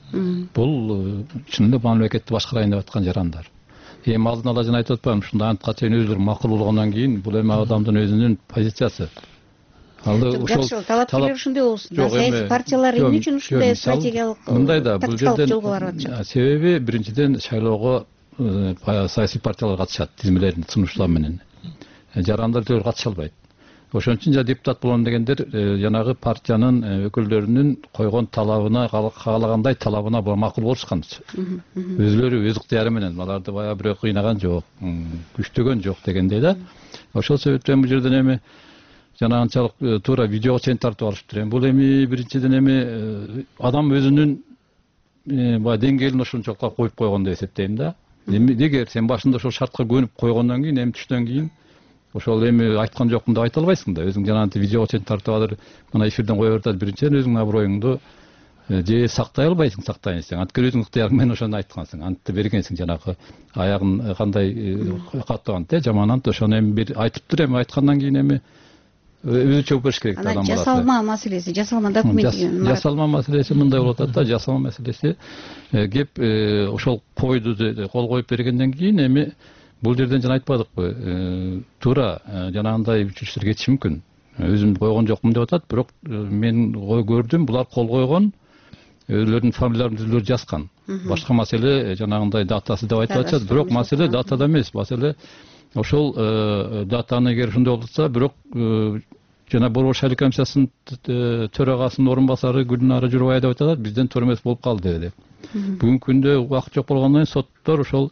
Бул чын эле мамлекетти башкарайын деп аткан жарандар. Эми алдын ала жана айтып атпаймынбы, ушундай антка чейин өздөрү макул болгондон кийин бул эми адамдын өзүнүн позициясы. Алды ушул талапкерлер ушундай болсун. Саясий партиялар эмне үчүн ушундай стратегиялык мындай да бул жерден себеби биринчиден шайлоого саясий партиялар катышат, тизмелерин сунуштар менен. Жарандар түгөл катыша албайт. ошон үчүн жана депутат болом дегендер жанагы партиянын өкүлдөрүнүн койгон талабына каалагандай талабына макул болушкан. Өзүлөрү өз ыктыяры менен аларды баягы бирөө кыйнаган жок, күчтөгөн жок дегендей да. Ошол себептен бул жерден эми жана анчалык туура видеого чейин тартып алышыптыр. Бул эми биринчиден эми адам өзүнүн баягы деңгээлин ошончолукка коюп койгон деп эсептейм да. Эгер сен башында ошол шартка көнүп койгондон кийин эми түштөн кийин ошол эми айткан жокмун деп айта албайсың да. Өзүң жанагынтип видеого чейин тартып алыр, мына эфирден кое берет, биринчиден өзүңдүн аброюңду же сактай албайсың, сактайын десең. Анткени өзүң ыктыярың менен ошону айткансың, антты бергенсиң жанагы аягын кандай каттаган жаманат, ошону эми бир айтыптыр, эми айткандан кийин эми өзү жооп бериш керек да адам баласы. Жасалма маселеси, жасалма документ деген. Жасалма маселеси мындай болуп атат да, жасалма маселеси кеп ошол койду кол коюп бергенден кийин эми бул жерден жана айтпадыкпы, туура жанагындай учуштар кетиши мүмкүн. Өзүм койгон жокмун деп атат, бирок мен көрдүм, булар кол койгон, өзүлөрүнүн фамилияларын өзүлөрү жазган. Башка маселе жанагындай датасы деп айтып атышат, бирок маселе датада эмес, маселе ошол датаны эгер ушундай болуп атса, бирок жана Борбор шайлоо комиссиясынын төрагасынын орун басары Гүлнара Журбаева деп атат, бизден туура эмес болуп калды деп. Бүгүнкү күндө убакыт жок болгондон кийин соттор ошол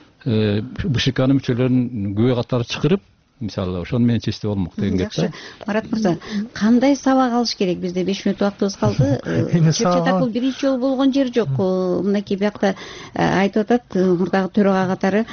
БШКнын мүчөлөрүн күбө катары чакырып, мисалы ошону менен чечсе болмок деген геп да. Марат мырза, кандай сабак алыш керек? Бизде беш мүнөт убактыбыз калды. Чыр-чатак бул биринчи жолу болгон жер жок. Мынакей биякта айтып атат, мурдагы төрага катары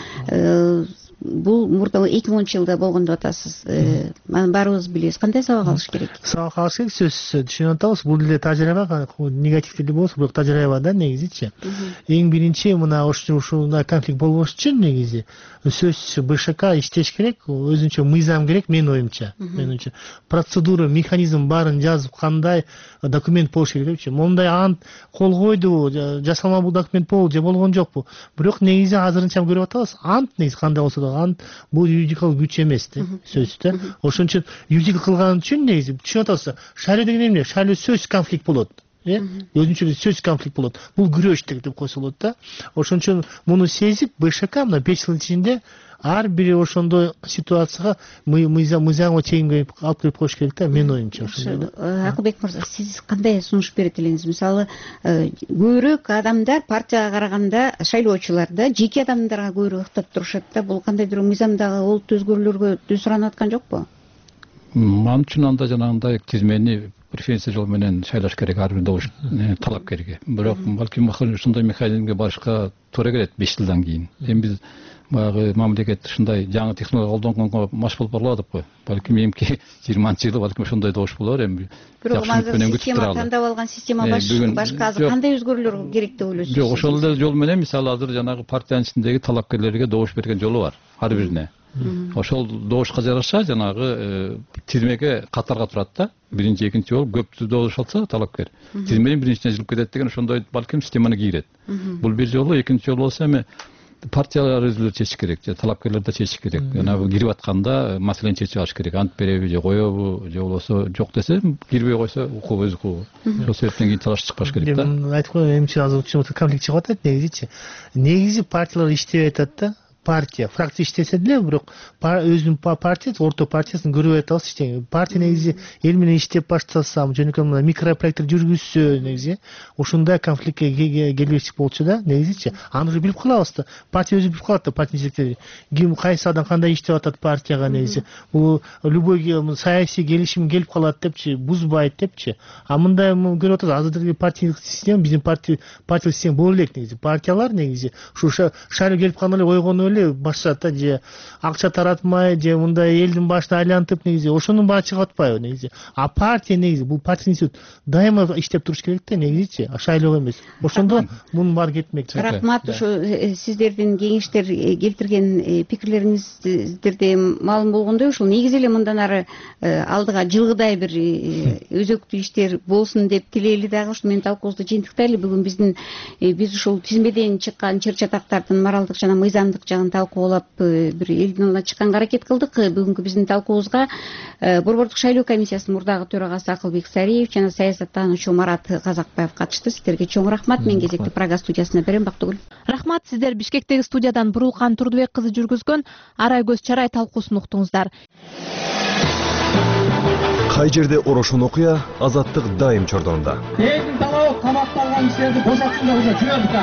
бул мурда эки миң онунчу жылда болгон деп атасыз. Мана баарыбыз билебиз. Кандай сабак алыш керек? Сабак алыш керек, сөзсүз түшүнүп атабыз. Бул деле тажрыйба, негатив деле болсо, бирок тажрыйба да негизичи. Эң биринчи мына ушундай конфликт болбош үчүн негизи сөзсүз БШК иштеш керек, өзүнчө мыйзам керек менин оюмча. Менимче процедура, механизм баарын жазып, кандай документ болуш керек депчи. Мондай ант кол койду, жасалма бул документ болду же болгон жокпу. Бирок негизи азырынча көрүп атабыз, ант негизи кандай болсо да ант бул юридикалык күч эмес да, сөзсүз да. Ошон үчүн юридикалык кылган үчүн негизи түшүнүп атасыз, шайлоо деген эмне? Шайлоо сөз конфликт болот. Э? Өзүнчө сөз конфликт болот. Бул күрөш деп койсо болот да. Ошон үчүн муну сезип БШК мына беш жыл ичинде ар бир ошондой ситуацияга мыйзамга чейин алып келип коюш керек да, менин оюмча ошондой. Акылбек мырза, сиз кандай сунуш берет элеңиз? Мисалы, көбүрөөк адамдар партияга караганда шайлоочуларда жеке адамдарга көбүрөөк ыктап турушат да. Бул кандайдыр мыйзамдагы олуттуу өзгөрүүлөргө түз суранып аткан жокпу? Ман үчүн анда жанагындай тизмени преференция жол менен шайлаш керек ар бир добуш талапкерге. Бирок балким ушундай механизмге барышка туура келет беш жылдан кийин. Эми биз баягы мамлекет ушундай жаңы технология колдонгонго маш болуп барбадык го. Балким эмки жыйырманчы жылы балким ошондой добуш болор эми. Бирок азыр система тандап алган система башка азыр кандай өзгөрүүлөр керек деп ойлойсуз? Жок, ошол эле жол менен мисалы азыр жанагы партиянын ичиндеги талапкерлерге добуш берген жолу бар ар бирине. Ошол добушка жараша жанагы тизмеге катарга турат да. Биринчи, экинчи болуп көп добуш алса талапкер тизменин биринчисине жылып кетет деген ошондой балким системаны кийрет. Бул бир жолу, экинчи жолу болсо эми партиялар өзүлөрү чечиш керек, же талапкерлер да чечиш керек. Жанагы кирип атканда маселени чечип алыш керек. Ант береби же коебу, же болбосо жок десе, кирбей койсо укугу өз укугу. Ошол себептен кийин талаш чыкпаш керек да. Айтып коеюн, эмчи азыр конфликт чыгып атат негизичи. Негизи партиялар иштеп атат да. Партия, фракция иштесе деле, бирок өзүнүн партиясы, орто партиясын көрүп атабыз иштеген. Партия негизи эл менен иштеп баштасам, жөнөкөй мына микропроекттер жүргүзсө негизи ошондой конфликтке келбешик болчу да, негизичи. Аны уже билип калабыз да. Партия өзү билип калат да, партия жетектери. Ким кайсы адам кандай иштеп атат партияга негизи. Бул любой саясий келишим келип калат депчи, бузбайт депчи. А мындай көрүп атабыз, азыркы партиялык система, биздин партия партиялык система боло элек негизи. Партиялар негизи ушу шайлоо келип калганда эле ойгону башчата же акча таратмай же мындай элдин башына айлантып негизи ошонун баары чыгып атпайбы негизи. А партия негизи бул партия институт дайыма иштеп туруш керек да негизичи, шайлоо эмес. Ошондо мунун баары кетмек. Рахмат, ушу сиздердин кеңештер келтирген пикирлериңиздерде маалым болгондой, ушул негизи эле мындан ары алдыга жылгыдай бир өзөктүү иштер болсун деп тилейли дагы. Ушу менен талкуубузду жыйынтыктайлы. Бүгүн биздин биз ушул тизмеден чыккан чыр-чатактардын моралдык жана мыйзамдык жагын талкуулап бир элдин алдына чыкканга аракет кылдык. Бүгүнкү биздин талкуубузга Борбордук шайлоо комиссиясынын мурдагы төрагасы Акылбек Сариев жана саясаттануучу Марат Казакбаев катышты. Сиздерге чоң рахмат. Мен кезекти Прага студиясына берем, Бактыгүл. Рахмат. Сиздер Бишкектеги студиядан Бурулкан Турдубек кызы жүргүзгөн Арай көз чарай талкуусун уктуңуздар. Кай жерде орошон окуя, азаттык дайым чордонунда. Элдин талабы камакталган кишилерди бошотсун деп уже жүрөбүз.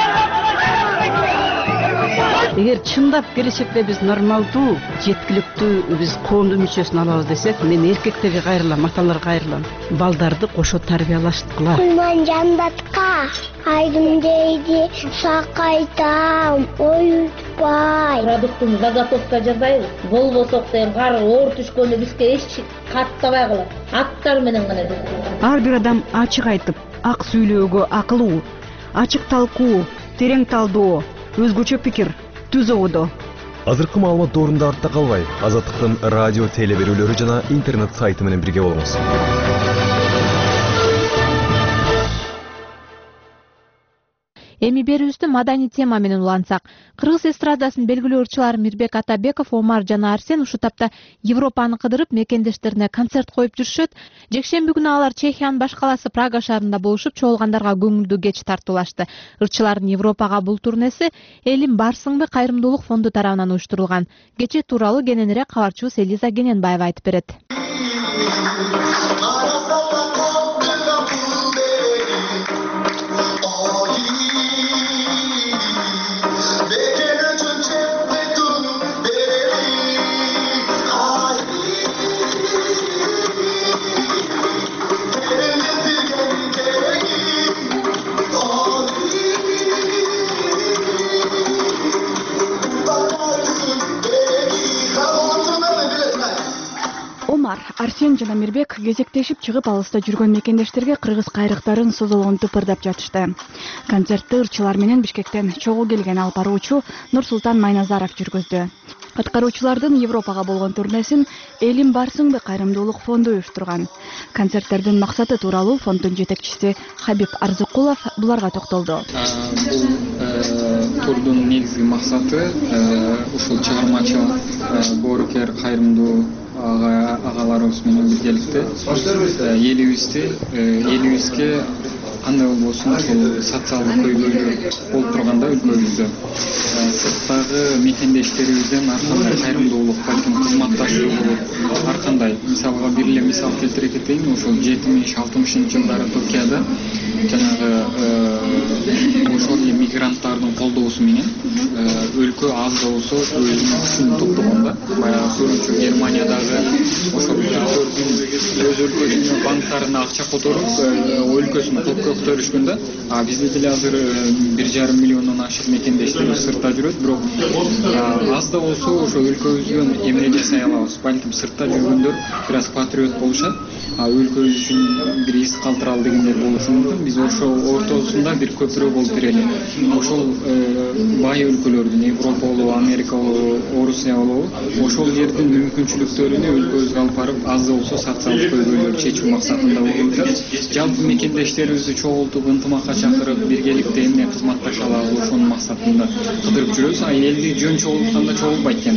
Эгер чындап келечекте биз нормалдуу, жеткиликтүү биз коомдун мүчөсүн алабыз десек, мен эркектерге кайрылам, аталарга кайрылам. Балдарды кошо тарбиялаштыгыла. Кулман жандатка айдым дейди, сакайтам, оютпай. Продуктун заготовка жасайбыз. Болбосок деген кар оор түшкөндө бизге эч каттабай калат. Аттар менен гана. Ар бир адам ачык айтып, ак сүйлөөгө акылуу, ачык талкуу, терең талдоо, өзгөчө пикир, түз ободо. Азыркы маалымат доорунда артта калбай, Азаттыктын радио теле берүүлөрү жана интернет сайты менен бирге болуңуз. Эми берүүбүздү маданий тема менен улантсак, кыргыз эстрадасынын белгилүү ырчылары Мирбек Атабеков, Омар жана Арсен ушул тапта Европаны кыдырып, мекендештерине концерт коюп жүрүшөт. Жекшемби күнү алар Чехиянын баш калаасы Прага шаарында болушуп, чогулгандарга көңүлдүү кеч тартуулашты. Ырчылардын Европага бул турнеси Элим барсыңбы кайрымдуулук фонду тарабынан уюштурулган. Кече тууралуу кененирээк кабарчыбыз Элиза Кененбаева айтып берет. Омар, Арсен жана Мирбек кезектешип чыгып алыста жүргөн мекендештерге кыргыз кайрыктарын созолгон тыпырдап жатышты. Концертти ырчылар менен Бишкектен чогуу келген алып баруучу Нурсултан Майназаров жүргөздү. Аткаруучулардын Европага болгон турнесин Элим барсыңбы кайрымдуулук фонду уюштурган. Концерттердин максаты тууралуу фонддун жетекчиси Хабиб Арзыкулов буларга токтолду. Бул турдун негизги максаты ушул чыгармачыл боорукер кайрымдуу агаларыбыз менен биргеликте элибизди элибизге кандай болбосун ушул социалдык көйгөйлөр болуп турганда өлкөбүздө сырттагы мекендештерибизден ар кандай кайрымдуулук, балким кызматташуу болуп, ар кандай. Мисалга бир эле мисал келтире кетейин, ушул жетимиш алтымышынчы жылдары Токиодо жанагы ошол эле мигранттардын колдоосу менен өлкө аз да болсо өзүнүн күчүн топтогонда, баягы көрүүчү Германиядагы ошол өз өлкөсүнүн банктарына акча которуп, өлкөсүнүн кылып көтөрүшкөндө, а бизде деле азыр бир жарым миллиондон ашык мекендештерибиз сыртта жүрөт, бирок аз да болсо ошо өлкөбүзгө эмне жасай алабыз. Балким сыртта жүргөндөр бир аз патриот болушат, а өлкөбүз үчүн бир из калтыралы дегендер болушу мүмкүн. Биз ошол ортосунда бир көпүрө болуп берели. Ошол бай өлкөлөрдүн, Европа болобу, Америка болобу, Орусия болобу, ошол жердин мүмкүнчүлүктөрүнү өлкөбүзгө алып барып, аз да болсо социалдык көйгөйлөрдү чечүү максатында болуп жатат. Жалпы мекендештерибизди чогултуп, ынтымакка чакырып, биргеликте эмне кызматташа алабыз, ошонун максатында кыдырып жүрөбүз. А элди жөн чогултканда чогулбайт экен.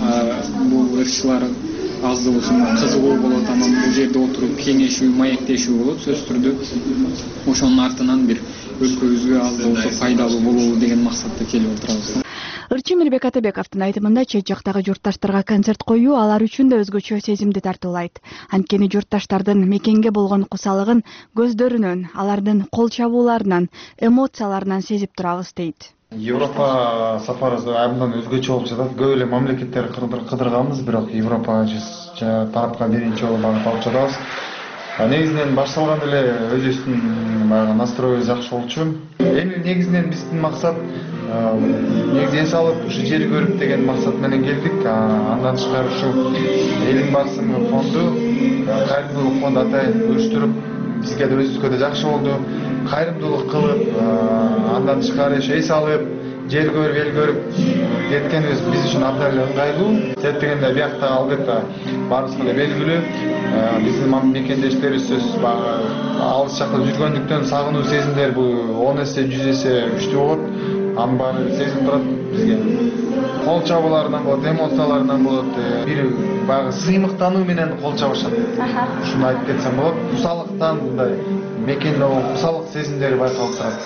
Бул ырчылар аз да болсо кызыгуу болот, анан бул жерде отуруп кеңешүү, маектешүү болот. Сөзсүз түрдө ошонун артынан бир өлкөбүзгө аз да болсо пайдалуу болобу деген максатта келип отурабыз. Ырчы Мирбек Атабековдун айтымында, чет жактагы журтташтарга концерт коюу алар үчүн да өзгөчө сезимди тартуулайт. Анткени журтташтардын мекенге болгон кусалыгын көздөрүнөн, алардын кол чабууларынан, эмоцияларынан сезип турабыз дейт. Европа сапарыбыз абдан өзгөчө болуп жатат. Көп эле мамлекеттер кыдырганбыз, бирок Европа тарапка биринчи жолу багыт алып жатабыз. Негизинен башталганда эле өзүбүздүн баягы настроебуз жакшы болчу. Эми негизинен биздин максат негизи эс алып, ушу жер көрүп деген максат менен келдик. Андан тышкары ушу Элим барсыңбы фонду, кайрымдуулук фонду атайын уюштуруп, бизге да өзүбүзгө да жакшы болду. Кайрымдуулук кылып, андан тышкары эс алып, жер көрүп, эл көрүп кеткенибиз биз үчүн абдан эле ыңгайлуу. Себеп дегенде биякта албетте баарыбызга да белгилүү, биздин мекендештерибиз сөзсүз баягы алыс жакта жүргөндүктөн сагынуу сезимдер бул он эсе, жүз эсе күчтүү болот. Анын баары сезилип турат бизге. Кол чабууларынан болот, эмоцияларынан болот. Бир баягы сыймыктануу менен кол чабышат. Ушуну айтып кетсем болот. Кусалыктан мындай мекенде кусалык сезимдери байкалып турат.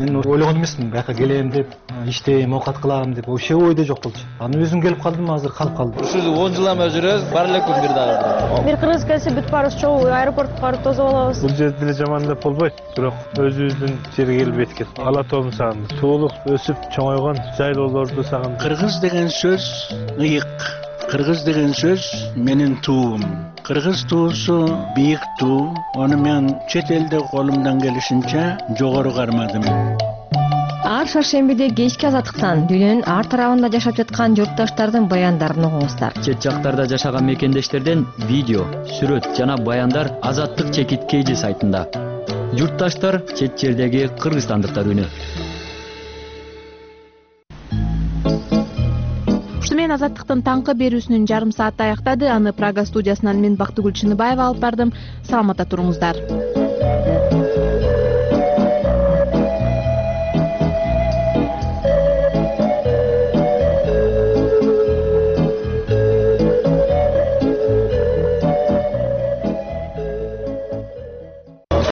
мен ойлогон эмесмин бияка келем деп, иштейм, оокат кылам деп, вообще ойдо жок болчу. Анан өзүм келип калдым, азыр калып калдым. Ушул он жыл эме жүрөбүз, бар эле күн бир дагы. Бир кыргыз келсе бүт баарыбыз чогуу аэропортко барып тосуп алабыз. Бул жерде деле жаман деп болбойт, бирок өзүбүздүн жерге келип эткен. Ала тоомду сагындым. Суулук өсүп чоңойгон жайлоолорду сагындым. Кыргыз деген сөз ыйык. Кыргыз деген сөз менин туум. Кыргыз туусу бийик туу. Аны мен чет элде колумдан келишинче жогору кармадым. Ар шаршембиде кечки азаттыктан дүйнөнүн ар тарабында жашап жаткан журтташтардын баяндарын угуңуздар. Чет жактарда жашаган мекендештерден видео, сүрөт жана баяндар Азаттык чекит кейжи сайтында. Журтташтар чет жердеги кыргызстандыктар үнү. Ушуну менен Азаттыктын таңкы берүүсүнүн жарым сааты аяктады. Аны Прага студиясынан мен Бактыгүл Чыныбаева алып бардым. Саламатта туруңуздар.